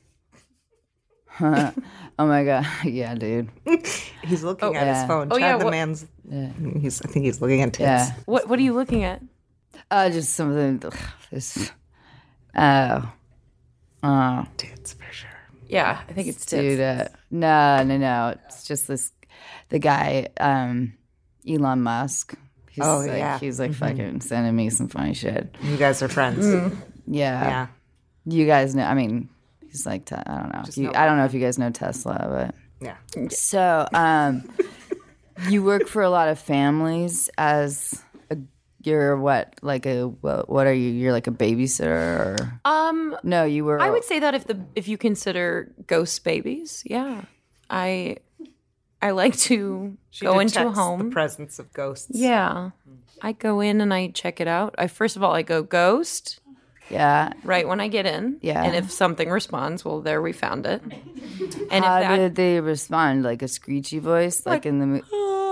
Oh my god, yeah, dude. He's looking at his yeah. phone. Oh, Chad yeah, the what- man's. I think he's looking at tits. Yeah, What are you looking at? just something. This. Tits for sure. Yeah, I think it's Dude, tits. no. It's just the guy, Elon Musk. He's Oh, like, yeah. He's like fucking sending me some funny shit. You guys are friends. Yeah. Yeah. You guys know, I mean, he's like, I don't know. I don't know if you guys know Tesla, but. Yeah. So, you work for a lot of families as You're what? Like what are you? You're like a babysitter or? No, you were. I would say that if you consider ghost babies, yeah. I like to go into a detects home. the presence of ghosts. Yeah. I go in and I check it out. First of all, I go ghost Yeah. right when I get in. Yeah. And if something responds, well, there we found it. And How did they respond? Like a screechy voice, like in the movie?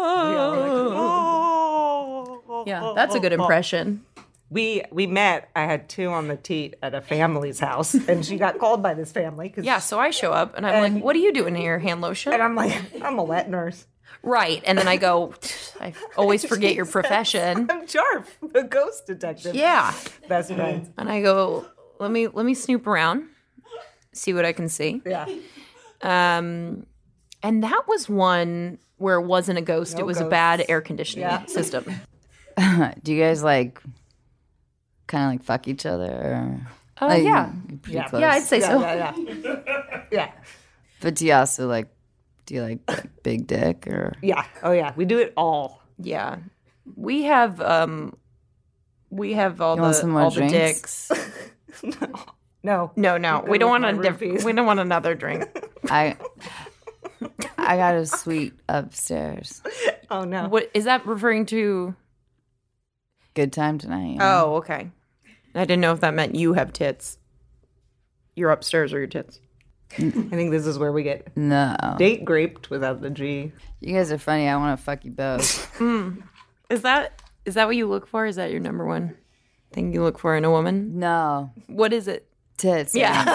yeah, that's a good impression. We met. I had 2 on the teat at a family's house, and she got called by this family. Yeah, so I show up and I'm like, "What are you doing here, hand lotion?" And I'm like, I'm a wet nurse. Right, and then I go, "I always forget your profession." I'm Jarf, the ghost detective. Yeah, Best friends. and I go, "Let me snoop around, see what I can see." Yeah. And that was one where it wasn't a ghost; it was a bad air conditioning system. Do you guys like kind of like fuck each other? Or, Oh like, yeah, you're pretty Yeah. close. yeah, I'd say so. Yeah. But do you also like? Do you like big dick or? Yeah. Oh yeah. We do it all. Yeah, we have all want some more all the drinks? dicks. No. No, we don't want with my roofies. we don't want another drink. I got a suite upstairs. Oh no. What is that referring to? Good time tonight. You know? Oh, okay. I didn't know if that meant you have tits. You're upstairs or your tits. I think this is where we get No. date graped without the G. You guys are funny. I want to fuck you both. Is that what you look for? Is that your number one thing you look for in a woman? No. What is it? Tits. Yeah.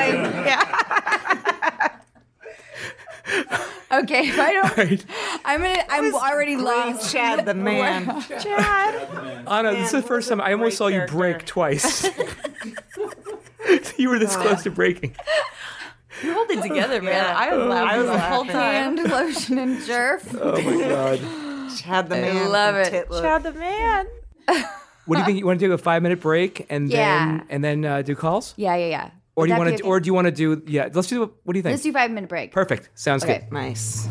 Okay, if I don't, I'm already lost. Chad the man. Anna, this is the first time I almost saw you break twice. You were this close to breaking. You hold it together, man. I was laughing the whole time. Hand, lotion, and jerf. Oh my god. Chad the man. love from it. Titlook. Chad the man. What do you think? You want to do a 5-minute break and Yeah. then do calls? Yeah. Or Would do you that want be to? okay? Or do you want to do? Yeah, let's do. What do you think? Let's do 5-minute break. Perfect. Sounds Okay. good. Nice.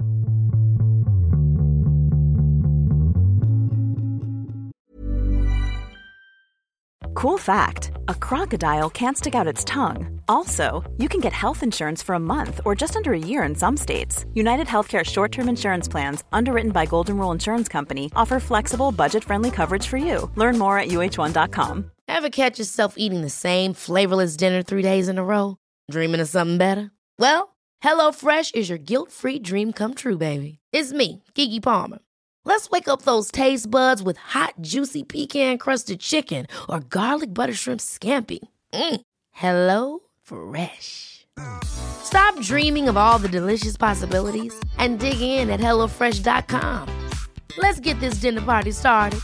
Cool fact, a crocodile can't stick out its tongue. Also, you can get health insurance for a month or just under a year in some states. United Healthcare short-term insurance plans, underwritten by Golden Rule Insurance Company, offer flexible, budget-friendly coverage for you. Learn more at uh1.com. Ever catch yourself eating the same flavorless dinner 3 days in a row? Dreaming of something better? Well, HelloFresh is your guilt-free dream come true, baby. It's me, Keke Palmer. Let's wake up those taste buds with hot, juicy pecan-crusted chicken or garlic butter shrimp scampi. Hello Fresh. Stop dreaming of all the delicious possibilities and dig in at HelloFresh.com. Let's get this dinner party started.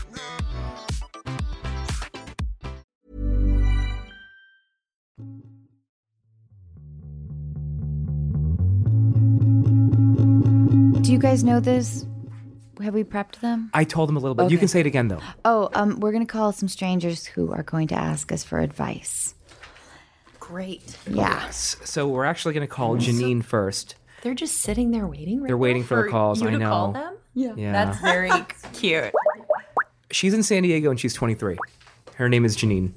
Do you guys know this? Have we prepped them? I told them a little bit. You can say it again though. Oh, we're gonna call some strangers who are going to ask us for advice. Great. Yeah. So we're actually going to call Janine first. They're just sitting there waiting. Right They're waiting now for the calls, You I to know. call them? Yeah. Yeah. That's very cute. She's in San Diego and she's 23. Her name is Janine.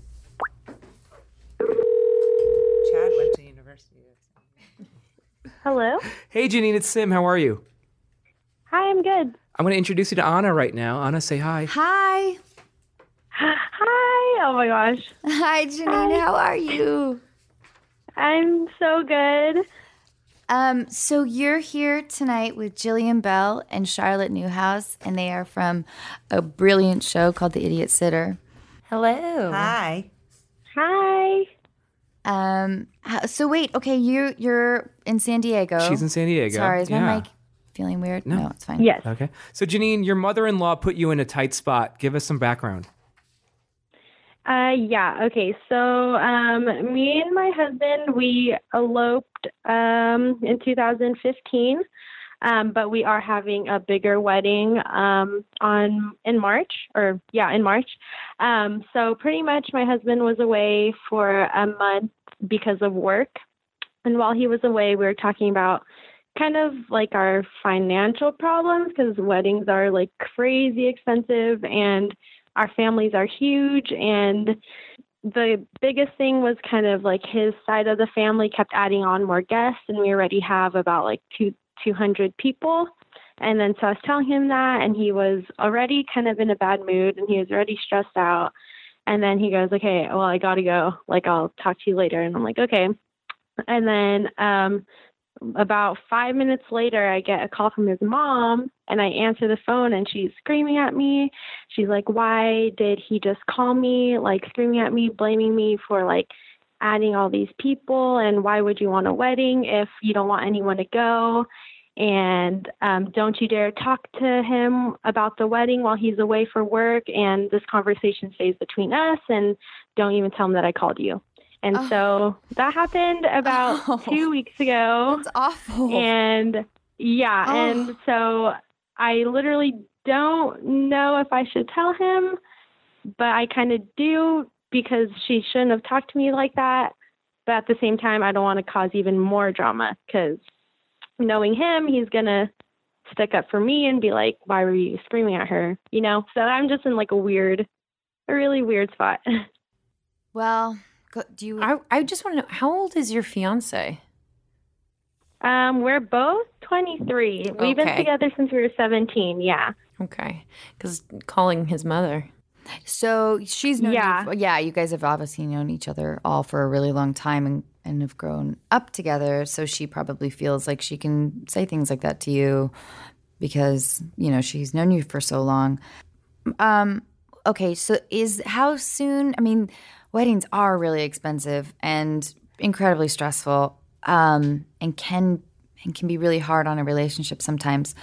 Chad went to university. Hello. Hey Janine, it's Sim. How are you? Hi, I'm good. I'm going to introduce you to Anna right now. Anna, say hi. Hi. Hi. Oh my gosh. Hi, Janine. How are you? I'm so good. So you're here tonight with Jillian Bell and Charlotte Newhouse, and they are from a brilliant show called The Idiot Sitter. Hello. Hi. Hi. So wait, okay, you're in San Diego. She's in San Diego. Sorry, is my Yeah. mic feeling weird? No. No, it's fine. Yes. Okay. So Janine, your mother-in-law put you in a tight spot. Give us some background. Yeah. Okay. So, me and my husband, we eloped in 2015, but we are having a bigger wedding in March. So pretty much, my husband was away for a month because of work, and while he was away, we were talking about kind of like our financial problems because weddings are like crazy expensive, and our families are huge, and the biggest thing was kind of like his side of the family kept adding on more guests, and we already have about like 200 people. And then so I was telling him that, and he was already kind of in a bad mood, and he was already stressed out. And then he goes, okay, well, I got to go. Like, I'll talk to you later. And I'm like, okay. And then about 5 minutes later, I get a call from his mom, and I answer the phone, and she's screaming at me. She's like, why did he just call me? Like, screaming at me, blaming me for like adding all these people. And why would you want a wedding if you don't want anyone to go? And don't you dare talk to him about the wedding while he's away for work. And this conversation stays between us, and don't even tell him that I called you. And so that happened about 2 weeks ago. That's awful. And and so I literally don't know if I should tell him, but I kind of do, because she shouldn't have talked to me like that. But at the same time, I don't want to cause even more drama, because knowing him, he's going to stick up for me and be like, why were you screaming at her? You know? So I'm just in like a really weird spot. Well, I just want to know, how old is your fiance? We're both 23. We've been together since we were 17. Yeah. Okay. Because calling his mother. So she's known you guys have obviously known each other all for a really long time and have grown up together. So she probably feels like she can say things like that to you because, you know, she's known you for so long. Okay, so how soon? I mean, weddings are really expensive and incredibly stressful, and can be really hard on a relationship sometimes.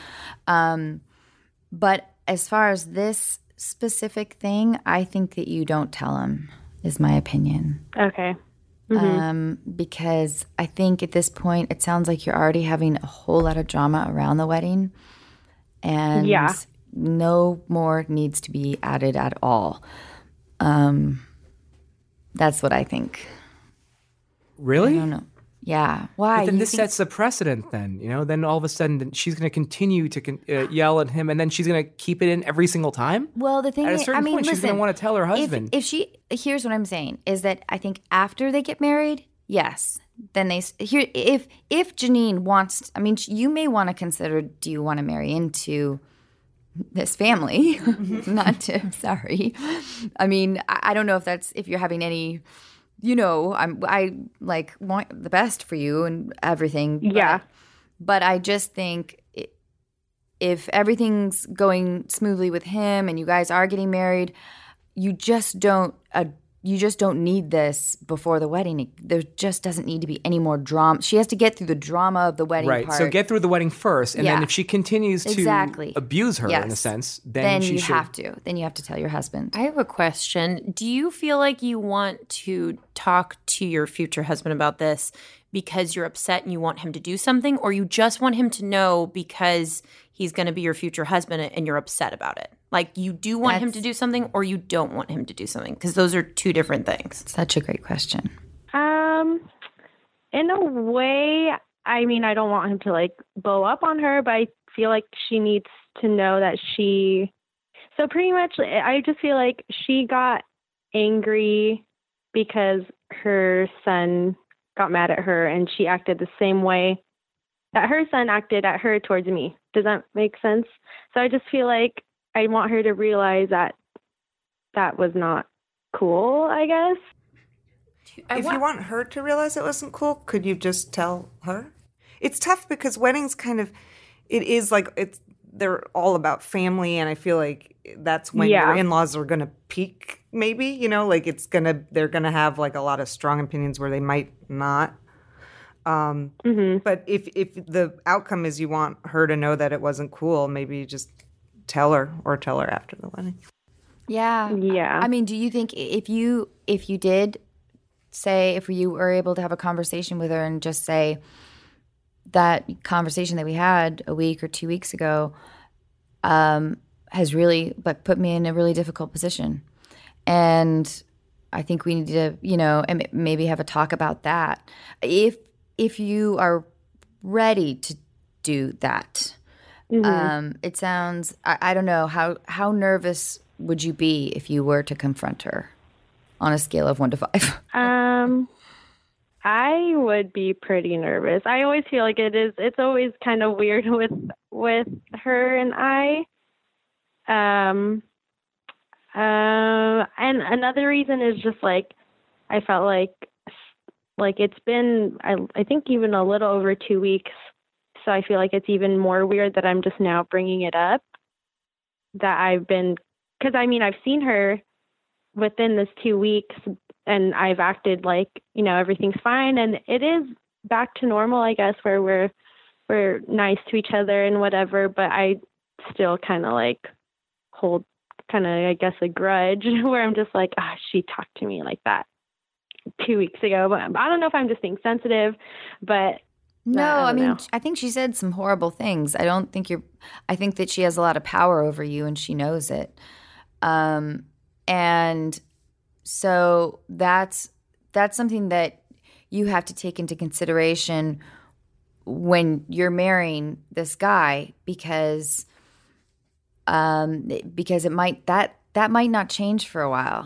But as far as this specific thing, I think that you don't tell him, is my opinion. Okay. Mm-hmm. Because I think at this point, it sounds like you're already having a whole lot of drama around the wedding, and no more needs to be added at all. That's what I think. Really? I don't know. Yeah. Why? But then this sets a precedent then, you know? Then all of a sudden she's going to continue to yell at him, and then she's going to keep it in every single time? Well, the thing is, at a certain point, listen, she's going to want to tell her husband. Here's what I'm saying, is that I think after they get married, yes, then if Janine wants, I mean, you may want to consider, do you want to marry into this family? Sorry. I mean, I don't know if you're having any, you know, I like want the best for you and everything. But I just think if everything's going smoothly with him and you guys are getting married, you just don't need this before the wedding. There just doesn't need to be any more drama. She has to get through the drama of the wedding part. Right, so get through the wedding first, and then if she continues to abuse her in a sense, then you have to. Then you have to tell your husband. I have a question. Do you feel like you want to talk to your future husband about this because you're upset and you want him to do something, or you just want him to know because he's going to be your future husband and you're upset about it? Like, you do want him to do something, or you don't want him to do something? Because those are two different things. Such a great question. In a way, I mean, I don't want him to like blow up on her, but I feel like she needs to know that so pretty much I just feel like she got angry because her son got mad at her, and she acted the same way that her son acted at her towards me. Does that make sense? So I just feel like I want her to realize that was not cool, I guess. If you want her to realize it wasn't cool, could you just tell her? It's tough because weddings they're all about family, and I feel like that's when your in-laws are going to peak, maybe, you know, like they're going to have like a lot of strong opinions where they might not. But if the outcome is you want her to know that it wasn't cool, maybe you just tell her after the wedding. Yeah. I mean, do you think if you were able to have a conversation with her and just say that conversation that we had a week or 2 weeks ago has really put me in a really difficult position, and I think we need to, you know, and maybe have a talk about that. If you are ready to do that. It sounds, I don't know, how nervous would you be if you were to confront her on a scale of 1 to 5? I would be pretty nervous. I always feel like it's always kind of weird with her and I. And another reason is just like, I felt like it's been, I think even a little over 2 weeks. So I feel like it's even more weird that I'm just now bringing it up, because I mean, I've seen her within this 2 weeks and I've acted like, everything's fine. And it is back to normal, I guess, where we're nice to each other and whatever, but I still kind of like hold I guess a grudge where I'm just like, she talked to me like that 2 weeks ago. But I don't know if I'm just being sensitive, but no, I mean, know. I think she said some horrible things. I think that she has a lot of power over you and she knows it. And so that's something that you have to take into consideration when you're marrying this guy, because it might that might not change for a while,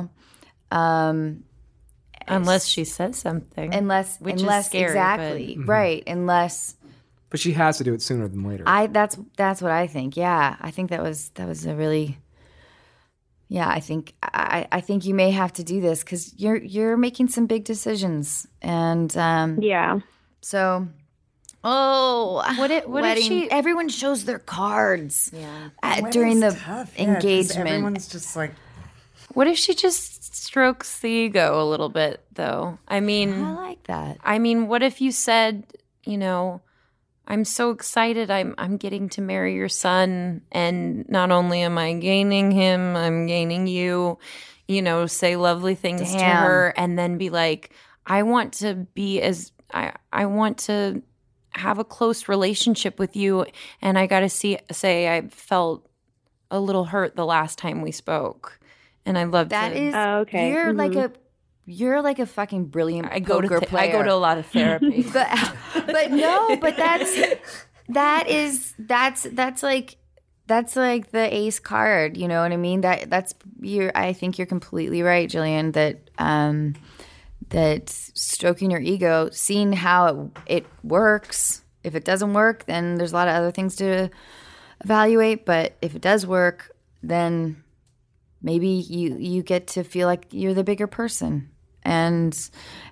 unless she says something. Unless scary, exactly but... right. Unless, but she has to do it sooner than later. That's what I think. Yeah, I think that was a really. Yeah, I think you may have to do this because you're making some big decisions, and yeah. So, what if she? Everyone shows their cards. Yeah. During the tough. engagement. Everyone's just like. What if she just strokes the ego a little bit, though? I mean, I like that. I mean, what if you said, I'm so excited I'm getting to marry your son, and not only am I gaining him, I'm gaining you, say lovely things to her, and then be like, I want to I want to have a close relationship with you, and I got to say I felt a little hurt the last time we spoke. And I love that. Is okay. You're like a fucking brilliant poker player. I go to a lot of therapy, but that's like the ace card. You know what I mean? I think you're completely right, Jillian. That stroking your ego, seeing how it works. If it doesn't work, then there's a lot of other things to evaluate. But if it does work, then maybe you get to feel like you're the bigger person, and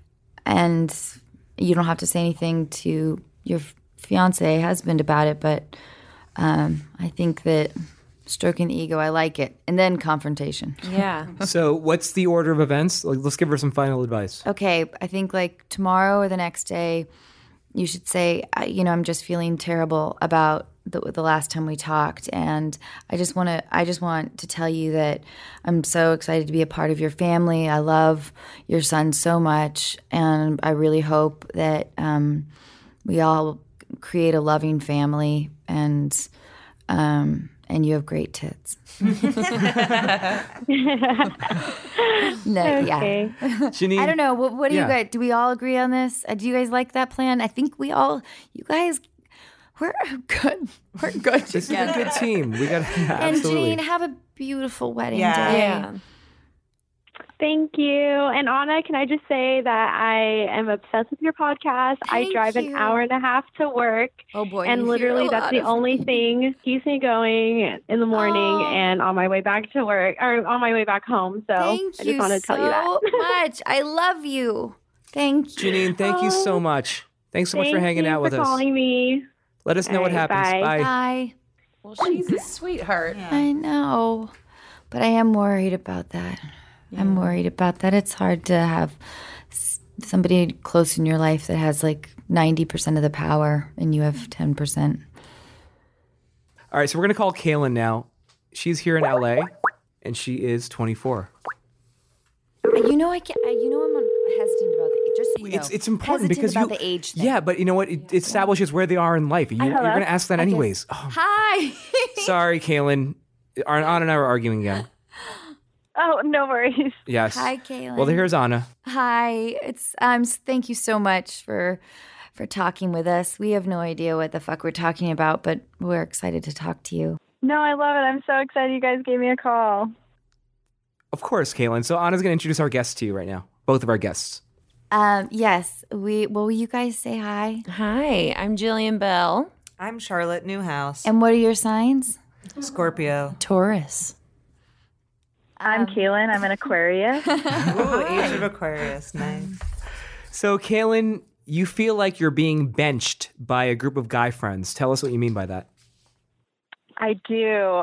you don't have to say anything to your husband about it. But I think that stroking the ego, I like it, and then confrontation. Yeah. So what's the order of events? Let's give her some final advice. Okay, I think like tomorrow or the next day, you should say, I'm just feeling terrible about the last time we talked, and I just want to tell you that I'm so excited to be a part of your family. I love your son so much, and I really hope that we all create a loving family, and you have great tits. No, okay. Janine, I don't know. What do you guys? Do we all agree on this? Do you guys like that plan? I think we all. You guys. We're good. We're good. This is a good team. We got and absolutely. Janine, have a beautiful wedding day. Yeah. Thank you. And Anna, can I just say that I am obsessed with your podcast. I drive an hour and a half to work. Oh boy. And literally that's the only thing keeps me going in the morning and on my way back to work, or on my way back home. So I just wanted to tell you that. Thank you so much. I love you. Thank you. Janine, thank you so much. Thanks so much for hanging out with us. Thank you for calling me. Let us know what happens. Bye. Bye. Well, she's a sweetheart. Yeah. I know. But I am worried about that. Yeah. I'm worried about that. It's hard to have somebody close in your life that has like 90% of the power and you have 10%. All right, so we're going to call Kaylin now. She's here in LA and she is 24. I'm hesitant about the age. Just so you know. It's important hesitant because about the age thing. Yeah, but you know what? It establishes where they are in life. You're going to ask that anyways. Oh. Hi. Sorry, Kaylin. Anna and I were arguing again. Oh, no worries. Yes. Hi, Kaylin. Well, here's Anna. Hi. It's thank you so much for talking with us. We have no idea what the fuck we're talking about, but we're excited to talk to you. No, I love it. I'm so excited you guys gave me a call. Of course, Caitlin. So Anna's going to introduce our guests to you right now. Both of our guests. Yes. Will you guys say hi? Hi, I'm Jillian Bell. I'm Charlotte Newhouse. And what are your signs? Scorpio. Taurus. I'm Kaylin. I'm an Aquarius. Ooh, Age of Aquarius. Nice. So, Caitlin, you feel like you're being benched by a group of guy friends. Tell us what you mean by that. I do.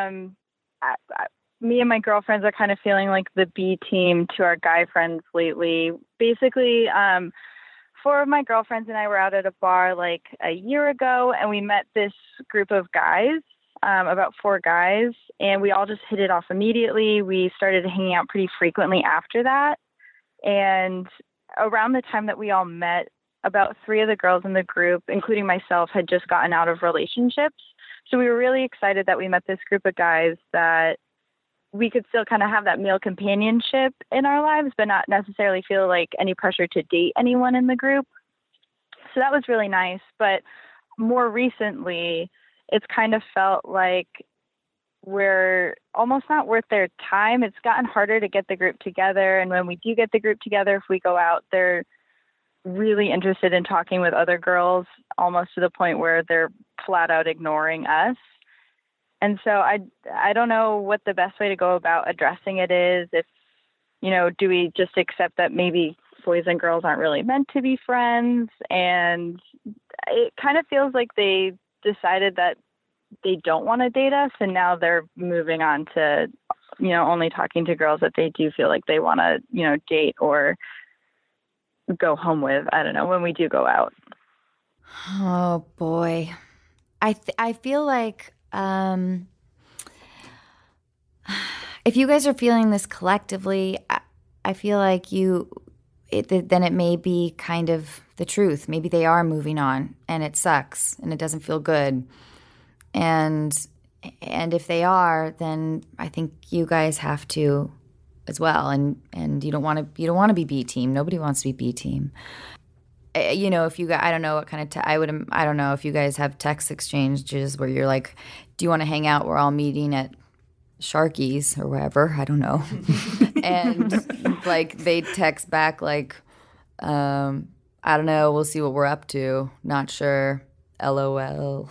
Me and my girlfriends are kind of feeling like the B team to our guy friends lately. Basically, 4 of my girlfriends and I were out at a bar like a year ago, and we met this group of guys, about 4 guys, and we all just hit it off immediately. We started hanging out pretty frequently after that. And around the time that we all met, about 3 of the girls in the group, including myself, had just gotten out of relationships. So we were really excited that we met this group of guys that we could still kind of have that male companionship in our lives, but not necessarily feel like any pressure to date anyone in the group. So that was really nice. But more recently, it's kind of felt like we're almost not worth their time. It's gotten harder to get the group together. And when we do get the group together, if we go out, they're really interested in talking with other girls, almost to the point where they're flat out ignoring us. And so I don't know what the best way to go about addressing it is. If, do we just accept that maybe boys and girls aren't really meant to be friends? And it kind of feels like they decided that they don't want to date us, and now they're moving on to, only talking to girls that they do feel like they want to, date or go home with. I don't know, when we do go out. Oh boy. I feel like if you guys are feeling this collectively, I feel like then it may be kind of the truth. Maybe they are moving on, and it sucks, and it doesn't feel good. And if they are, then I think you guys have to as well. And you don't want to be B team. Nobody wants to be B team. If you guys, I don't know what kind of I don't know if you guys have text exchanges where you're like, do you want to hang out? We're all meeting at Sharky's or wherever. I don't know. And like they text back like, I don't know. We'll see what we're up to. Not sure. LOL.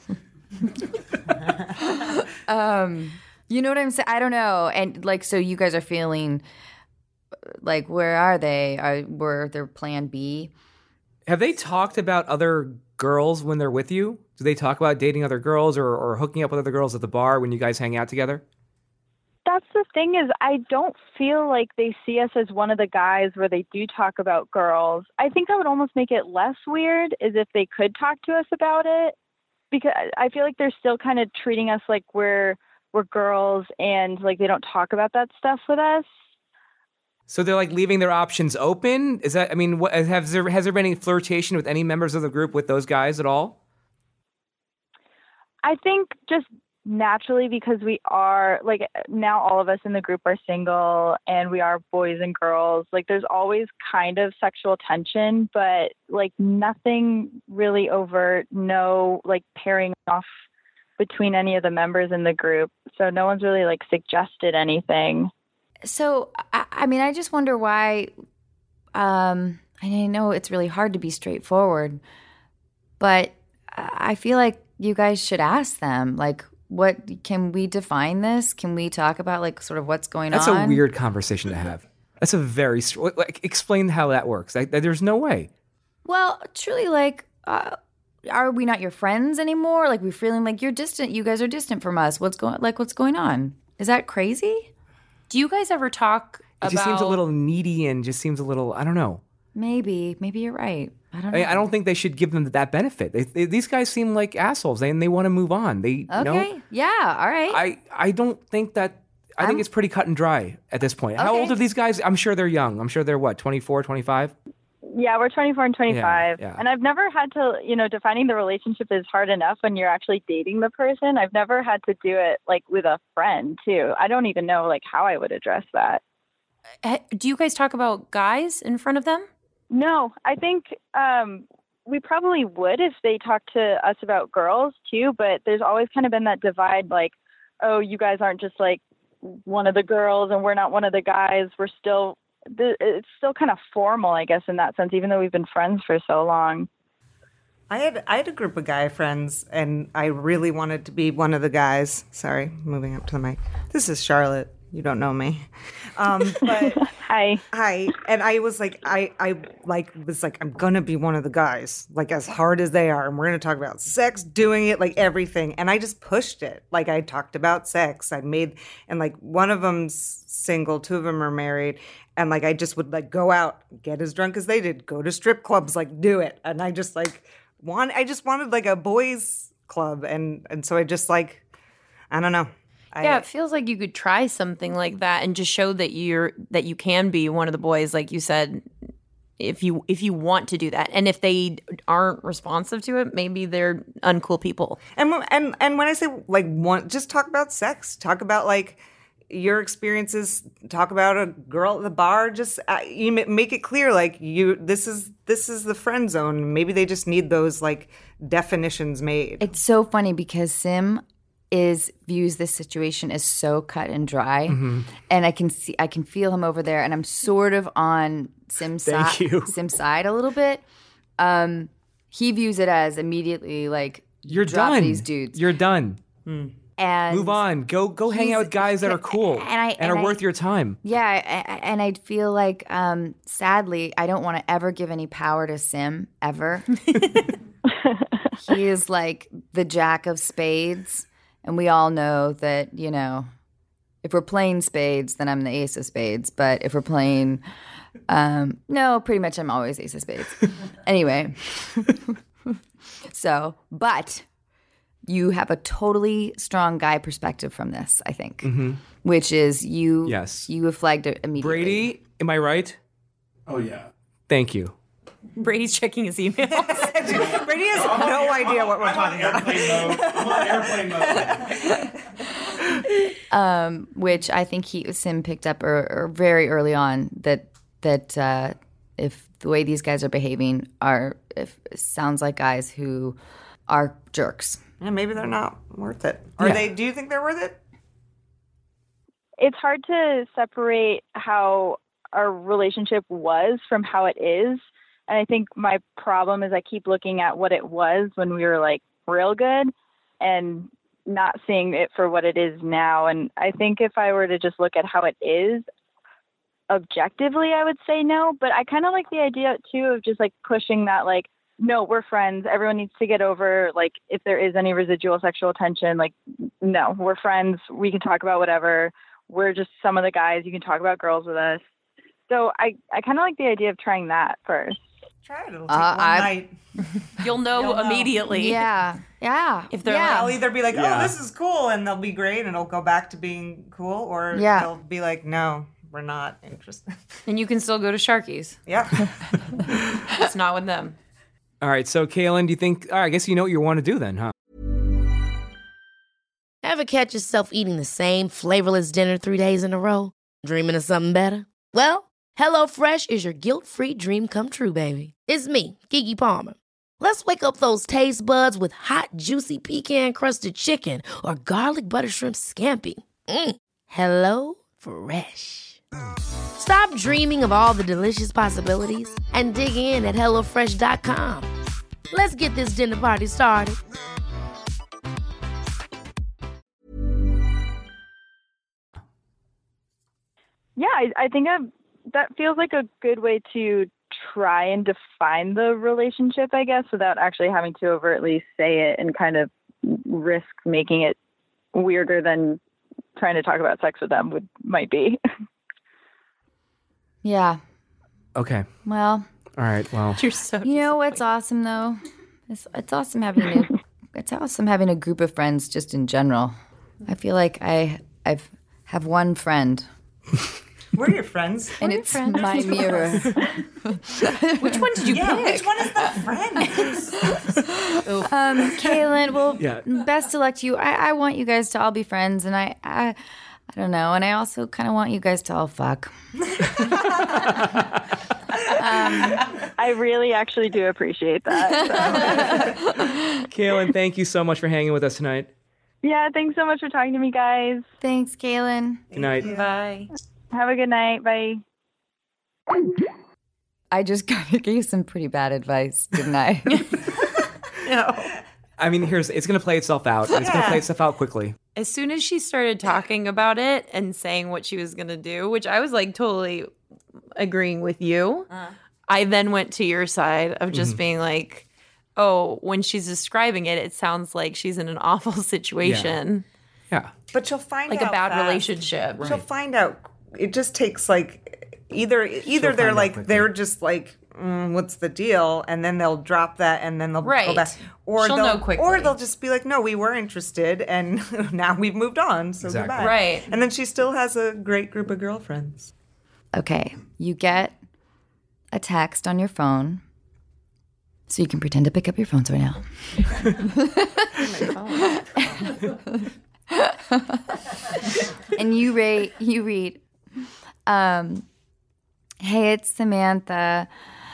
You know what I'm saying? I don't know. And like, so you guys are feeling like, where are they? Were their plan B? Have they talked about other girls when they're with you? Do they talk about dating other girls or hooking up with other girls at the bar when you guys hang out together? That's the thing is I don't feel like they see us as one of the guys where they do talk about girls. I think that would almost make it less weird is if they could talk to us about it, because I feel like they're still kind of treating us like we're girls and like they don't talk about that stuff with us. So they're like leaving their options open? Is that, has there been any flirtation with any members of the group with those guys at all? I think just naturally, because we are like, now all of us in the group are single and we are boys and girls, like there's always kind of sexual tension, but like nothing really overt, no like pairing off between any of the members in the group. So no one's really like suggested anything. So, I just wonder why, I know it's really hard to be straightforward, but I feel like you guys should ask them, like, what, can we define this? Can we talk about like sort of what's going on? That's a weird conversation to have. That's a very, explain how that works. There's no way. Well, truly, like, are we not your friends anymore? Like, we're feeling like you're distant. You guys are distant from us. What's going on? Is that crazy? Do you guys ever talk about... It just seems a little needy and just seems a little, I don't know. Maybe you're right. I don't know. I don't think they should give them that benefit. These guys seem like assholes and they want to move on. Okay. Yeah. All right. I don't think that... I think it's pretty cut and dry at this point. Okay. How old are these guys? I'm sure they're young. I'm sure they're what, 24, 25? Yeah, we're 24 and 25. Yeah. And I've never had to, defining the relationship is hard enough when you're actually dating the person. I've never had to do it like with a friend too. I don't even know like how I would address that. Do you guys talk about guys in front of them? No, I think we probably would if they talked to us about girls too, but there's always kind of been that divide, like, oh, you guys aren't just like one of the girls and we're not one of the guys. We're still, it's still kind of formal, I guess, in that sense, even though we've been friends for so long. I had a group of guy friends, and I really wanted to be one of the guys. Sorry, moving up to the mic. This is Charlotte. You don't know me, but Hi. And I was like, I'm gonna be one of the guys, like as hard as they are, and we're gonna talk about sex, doing it, like everything. And I just pushed it. Like I talked about sex. And like one of them's single, two of them are married, and like I just would like go out, get as drunk as they did, go to strip clubs, like do it. And I just like wanted like a boys club, and so I just like, I don't know. Yeah, it feels like you could try something like that and just show that you can be one of the boys, like you said, if you want to do that. And if they aren't responsive to it, maybe they're uncool people. And when I say like just talk about sex, talk about like your experiences, talk about a girl at the bar. Just you make it clear, like this is the friend zone. Maybe they just need those like definitions made. It's so funny because Sim views this situation as so cut and dry, and I can feel him over there, and I'm sort of on Sim's side a little bit. He views it as immediately like you're drop done. These dudes, you're done. And move on. Go hang out with guys that are cool and are worth your time. Yeah, and I feel like sadly I don't want to ever give any power to Sim ever. He is like the jack of spades. And we all know that, you know, if we're playing spades, then I'm the ace of spades. But if we're playing, no, pretty much I'm always ace of spades. Anyway, but you have a totally strong guy perspective from this, I think, which is you have flagged it immediately. Brady, am I right? Oh, yeah. Thank you. Brady's checking his emails. Brady has no idea what we're talking about. I'm on airplane mode. Which I think Sim picked up or very early on that if the way these guys are behaving sounds like guys who are jerks. Yeah, maybe they're not worth it. Are they? Do you think they're worth it? It's hard to separate how our relationship was from how it is. And I think my problem is I keep looking at what it was when we were like real good and not seeing it for what it is now. And I think if I were to just look at how it is objectively, I would say no. But I kind of like the idea too of just like pushing that, like, no, we're friends. Everyone needs to get over, like, if there is any residual sexual tension, like, no, we're friends. We can talk about whatever. We're just some of the guys. You can talk about girls with us. So I kind of like the idea of trying that first. Try it. It'll take one night. You'll know immediately. Yeah. If they're I'll either be like, oh, this is cool, and they'll be great, and it'll go back to being cool, or they'll be like, no, we're not interested. And you can still go to Sharky's. Yeah. It's not with them. All right, so Kaylin, do you think, I guess you know what you want to do then, huh? Ever catch yourself eating the same flavorless dinner 3 days in a row? Dreaming of something better? Well, HelloFresh is your guilt-free dream come true, baby. It's me, Keke Palmer. Let's wake up those taste buds with hot, juicy pecan-crusted chicken or garlic butter shrimp scampi. Hello Fresh. Stop dreaming of all the delicious possibilities and dig in at HelloFresh.com. Let's get this dinner party started. Yeah, I think that feels like a good way to try and define the relationship, I guess, without actually having to overtly say it and kind of risk making it weirder than trying to talk about sex with them might be. Yeah. Okay. Well. All right. Well. You're so. You know what's awesome though? It's awesome having a group of friends just in general. I feel like I have one friend. We're your friends. And it's my mirror. Which one did you pick? Which one is the friend? Kaylin, well, best of luck to you. I want you guys to all be friends, and I don't know, and I also kind of want you guys to all fuck. I I really actually do appreciate that. So. Kaylin, thank you so much for hanging with us tonight. Yeah, thanks so much for talking to me, guys. Thanks, Kaylin. Good night. Bye. Have a good night. Bye. I just kind of gave some pretty bad advice, didn't I? No. I mean, it's going to play itself out. And it's going to play itself out quickly. As soon as she started talking about it and saying what she was going to do, which I was like totally agreeing with you, I then went to your side of just being like, oh, when she's describing it, it sounds like she's in an awful situation. Yeah. But she'll find like out a bad fast. relationship. She'll find out. It just takes like either they're like they're just like what's the deal, and then they'll drop that, and then they'll go back, or she'll know quickly, or they'll just be like, no, we were interested, and now we've moved on, so goodbye. Right. And then she still has a great group of girlfriends. Okay, you get a text on your phone, so you can pretend to pick up your phones right now. And you read, hey, it's Samantha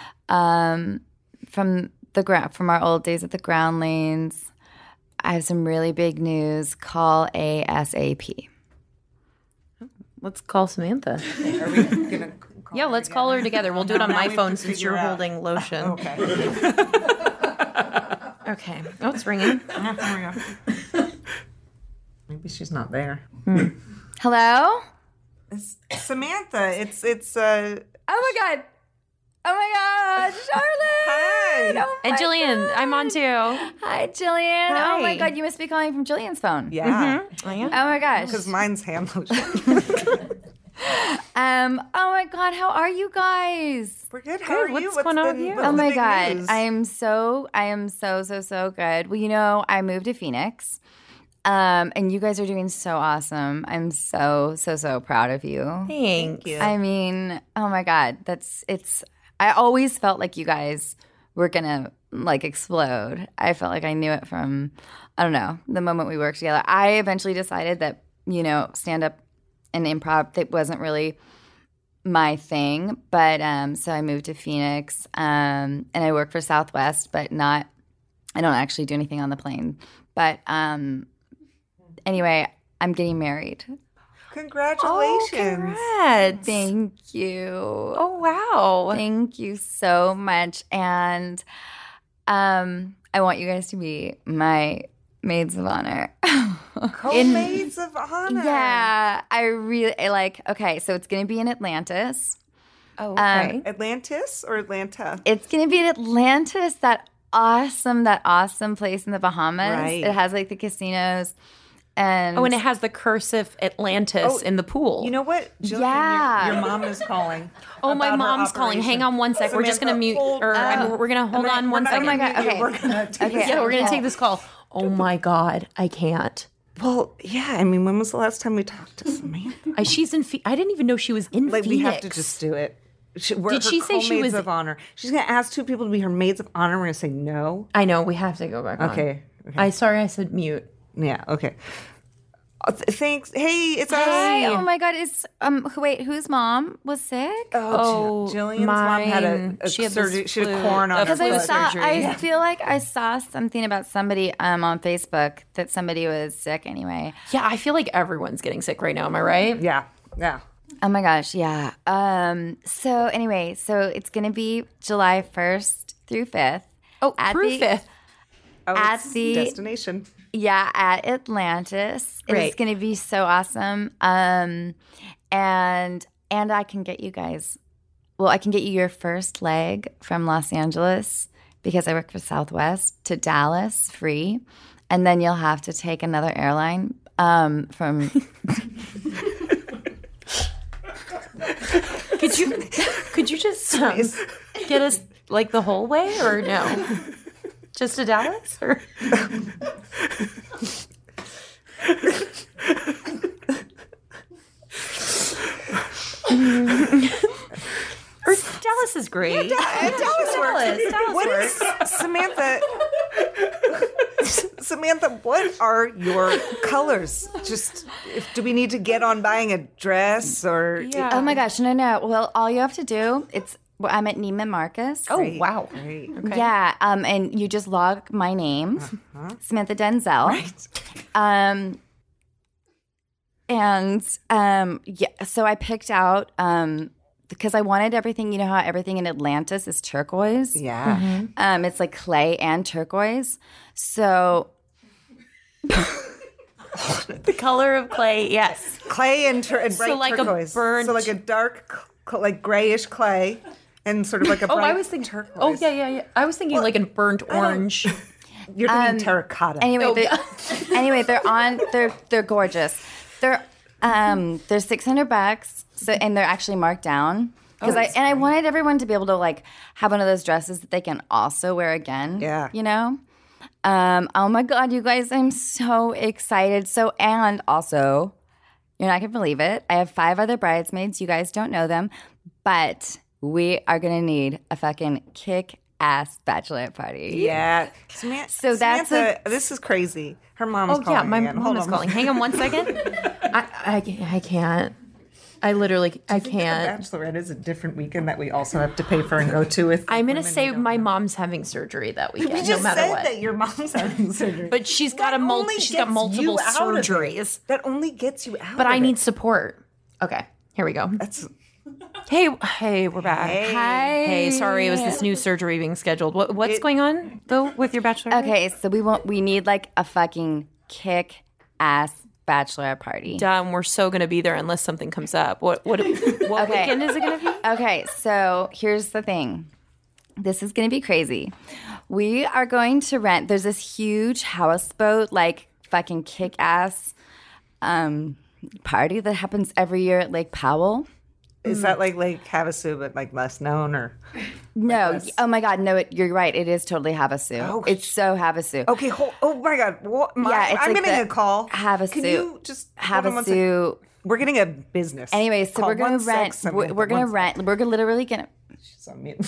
from our old days at the Groundlings. I have some really big news. Call ASAP. Let's call Samantha. Are we gonna? Yeah, let's call her together. We'll do it on my phone since you're holding lotion. Okay. Okay. Oh, it's ringing. Maybe she's not there. Hello? Samantha, it's Oh my God, Charlotte! Hi. Oh And my Jillian, God. I'm on too. Hi, Jillian. Hi. Oh my God, you must be calling from Jillian's phone. Yeah. I am. Oh my gosh. Because mine's hand lotion. Oh my God, how are you guys? We're good. How are you? What's going on with you? Oh my big God, news? I am so good. Well, you know, I moved to Phoenix, and you guys are doing so awesome. I'm so proud of you. Thank you. I mean, oh my God, I always felt like you guys were gonna like explode. I felt like I knew it from, I don't know, the moment we worked together. I eventually decided that, you know, stand up and improv, that wasn't really my thing. But so I moved to Phoenix, and I work for Southwest, but I don't actually do anything on the plane. But anyway, I'm getting married. Congratulations. Congrats. Thank you. Oh, wow. Thank you so much. And I want you guys to be my maids of honor. Co-maids of honor. Yeah, I really okay, so it's going to be in Atlantis. Oh, okay. Atlantis or Atlanta? It's going to be in Atlantis, that awesome place in the Bahamas. Right. It has like the casinos. And Oh, and it has the cursive Atlantis in the pool. You know what? Jillian, Yeah. your mom is calling. Oh, my about her mom's calling. operation. Hang on one sec. We're just going to mute, hold- or we're going to hold on one second. Oh my God, okay. We're gonna take Okay. Yeah, we're going to take this call. Oh my God, I can't. Well, yeah. I mean, when was the last time we talked to Samantha? She's in. I didn't even know she was in Like, Phoenix. we have to just do it. We're Did her she say she co-maids was- of honor? She's gonna ask two people to be her maids of honor. We're gonna say no. I know we have to go back. Okay. Sorry, I said mute. Yeah. Okay. Thanks. Hey, it's Hi. us. Oh my God, wait, whose mom was sick? Oh, Jillian's mom had a she had surgery. this She had a flu- corn on her a Because flu foot. surgery. I feel like I saw something about somebody on Facebook that somebody was sick anyway. Yeah, I feel like everyone's getting sick right now. Am I right? Yeah. Yeah. Oh my gosh, yeah. So anyway, it's going to be July 1st through 5th. Oh, At through the- fifth. Oh, At it's the- destination. Yeah, at Atlantis. Great. It's going to be so awesome. And I can get you guys, I can get you your first leg from Los Angeles because I work for Southwest to Dallas free. And then you'll have to take another airline from Could you just get us like the whole way, or no? Just to Dallas, or or Dallas is great. Dallas works. Dallas What works. is Samantha? Samantha, what are your colors? Just, do we need to get on buying a dress or? Yeah. Oh my gosh, no. Well, all you have to do, Well, I'm at Neiman Marcus. Oh, wow. Great. Okay. Yeah, and you just log my name, Samantha Denzel. Right. So I picked out because I wanted everything. You know how everything in Atlantis is turquoise. Yeah. It's like clay and turquoise. So The color of clay, yes. Clay and bright like turquoise. a burnt... So like a dark, like grayish clay and sort of like a bright I was thinking turquoise. Oh, yeah. I was thinking like a burnt orange. You're thinking terracotta. anyway, they're gorgeous. They're $600. So and they're actually marked down. Because I wanted everyone to be able to like have one of those dresses that they can also wear again. Yeah. You know? Oh my God, you guys, I'm so excited. So, and also, you're not going to believe it. I have 5 other bridesmaids. You guys don't know them, but we are going to need a fucking kick-ass bachelorette party. Yeah. Samantha, this is crazy. Her mom's calling. Oh, yeah, my again. mom Hold is on. calling. Hang on one second. I can't. I literally, I can't. The Bachelorette is a different weekend that we also have to pay for and go to with. I'm going to say my mom's having surgery that weekend, We just no matter said what. that your mom's having surgery. But she's got multiple surgeries. That only gets you out But of I it. need support. Okay, here we go. That's Hey, we're back. Hi. Hey, sorry, it was this new surgery being scheduled. What's going on though with your bachelor? okay, so we need like a fucking kick-ass bachelorette party. Dumb. We're so gonna be there unless something comes up. What weekend is it gonna be? Okay, so here's the thing. This is going to be crazy. We are going to rent. There's this huge houseboat, like fucking kick-ass party that happens every year at Lake Powell. Is that like Havasu, but like less known or? No. Oh my God. No, you're right. It is totally Havasu. Oh, it's so Havasu. Okay. Oh my God. Yeah, it's I'm like getting the a call. Havasu. Can you just hold on one second? Havasu. We're getting a business. Anyway, so call. we're going to 1 rent. sec, We're Samantha, going to 1 rent. We're literally going to. She's on mute.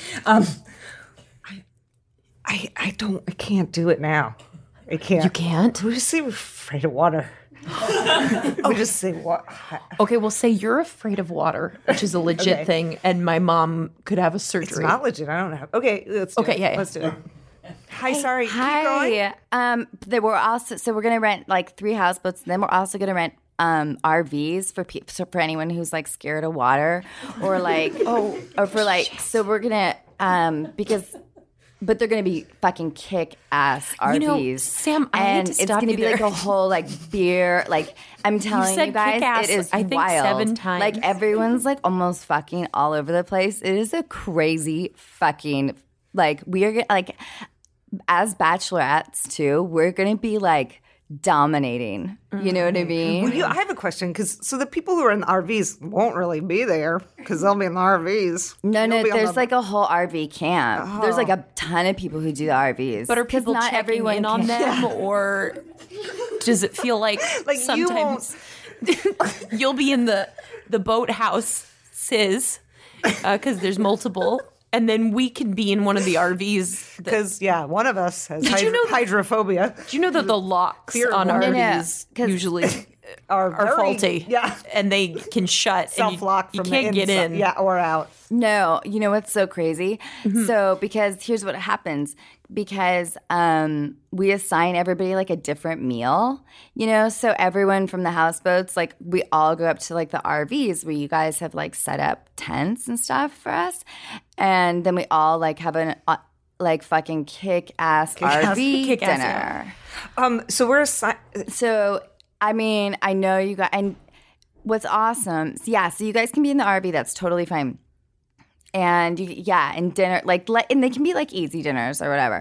I can't do it now. I can't. You can't? We just say we're afraid of water. We just say what? Okay, well, say you're afraid of water, which is a legit thing, and my mom could have a surgery. It's not legit. I don't know. Okay, let's do it. Yeah. Let's do it. Hi, sorry. Keep going. Hi. We're gonna rent like 3 houseboats, and then we're also gonna rent RVs for anyone who's like scared of water, or like So we're gonna but they're gonna be fucking kick-ass RVs. You know, Sam, I and need to it's stop gonna you be there. like a whole like beer. Like I'm telling said you guys, kick-ass, it is I think, wild. 7 times. Like everyone's like almost fucking all over the place. It is a crazy fucking like we are like as bachelorettes too. We're gonna be like dominating. You know what I mean? Well, I have a question because the people who are in the RVs won't really be there because they'll be in the RVs. No, You'll be on there's the- like a whole RV camp. There's like a ton of people who do the RVs. But are 'Cause people not checking everyone in on can- them, or does it feel like you won't. sometimes you'll be in the boathouse, sis, because there's multiple, and then we can be in one of the RVs. Because one of us has you know- hydrophobia. Do you know that the locks Fear of on water. RVs 'cause- usually Are are very- faulty? Yeah. and they can shut. Self-lock and from you can't the get inside. in. Yeah, or out. No, you know what's so crazy? So because here's what happens. Because we assign everybody like a different meal, you know, so everyone from the houseboats, like we all go up to like the RVs where you guys have like set up tents and stuff for us, and then we all like have an like fucking kick-ass RV kick-ass, dinner. So we're assign- So I mean, I know you guys, and what's awesome, so you guys can be in the RV. That's totally fine. And and dinner, and they can be like easy dinners or whatever,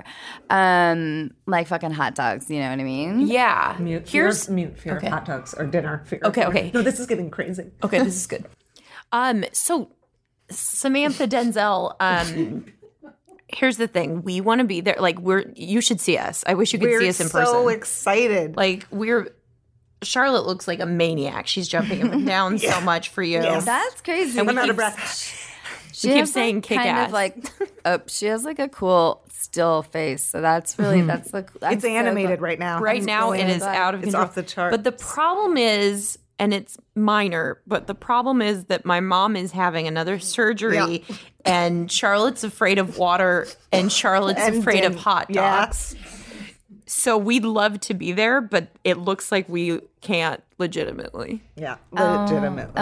like fucking hot dogs. You know what I mean? Yeah. Here's fear of hot dogs or dinner. Fear of Okay. dinner. No, this is getting crazy. Okay, this is good. So Samantha Denzel, here's the thing. We want to be there. Like you should see us. I wish you could see us in person. So excited. Like Charlotte looks like a maniac. She's jumping up and down so much for you. Yes. That's crazy. And we I'm out keep- of breath. She keep has, saying kind kick-ass. of like she has like a cool still face. So that's really that's It's animated right now. Right now, it is out of It's control. off the chart. But the problem is, and it's minor, but the problem is that my mom is having another surgery and Charlotte's afraid of water and Charlotte's afraid of hot dogs. So we'd love to be there, but it looks like we can't legitimately. Yeah, legitimately.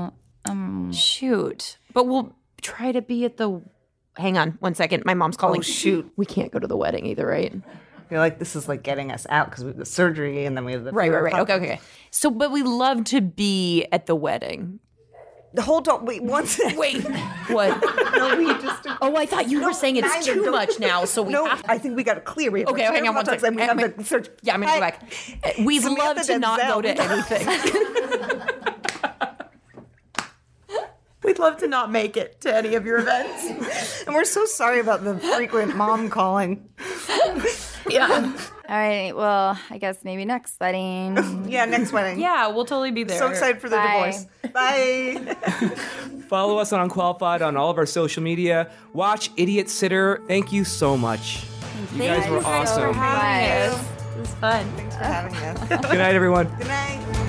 Shoot. But we'll try to be at the... Hang on 1 second. My mom's calling. Oh, shoot. We can't go to the wedding either, right? I feel like this is like getting us out because we have the surgery and then we have the... Right. Okay. So, but we love to be at the wedding. Hold on. Wait, 1 second. Wait. What? No, we just... Oh, I thought you were saying it's too much now, so we have to... I think we got it clear. We have Okay, hang on 1 second. We have the surgery. Yeah, I'm going to go back. We'd love to not go to anything. We'd love to not make it to any of your events. And we're so sorry about the frequent mom calling. Yeah. All right. Well, I guess maybe next wedding. Yeah, next wedding. Yeah, we'll totally be there. So excited for the divorce. Bye. Follow us on Unqualified on all of our social media. Watch Idiot Sitter. Thank you so much. You guys were awesome. It was fun. Thanks for having us. Good night, everyone. Good night.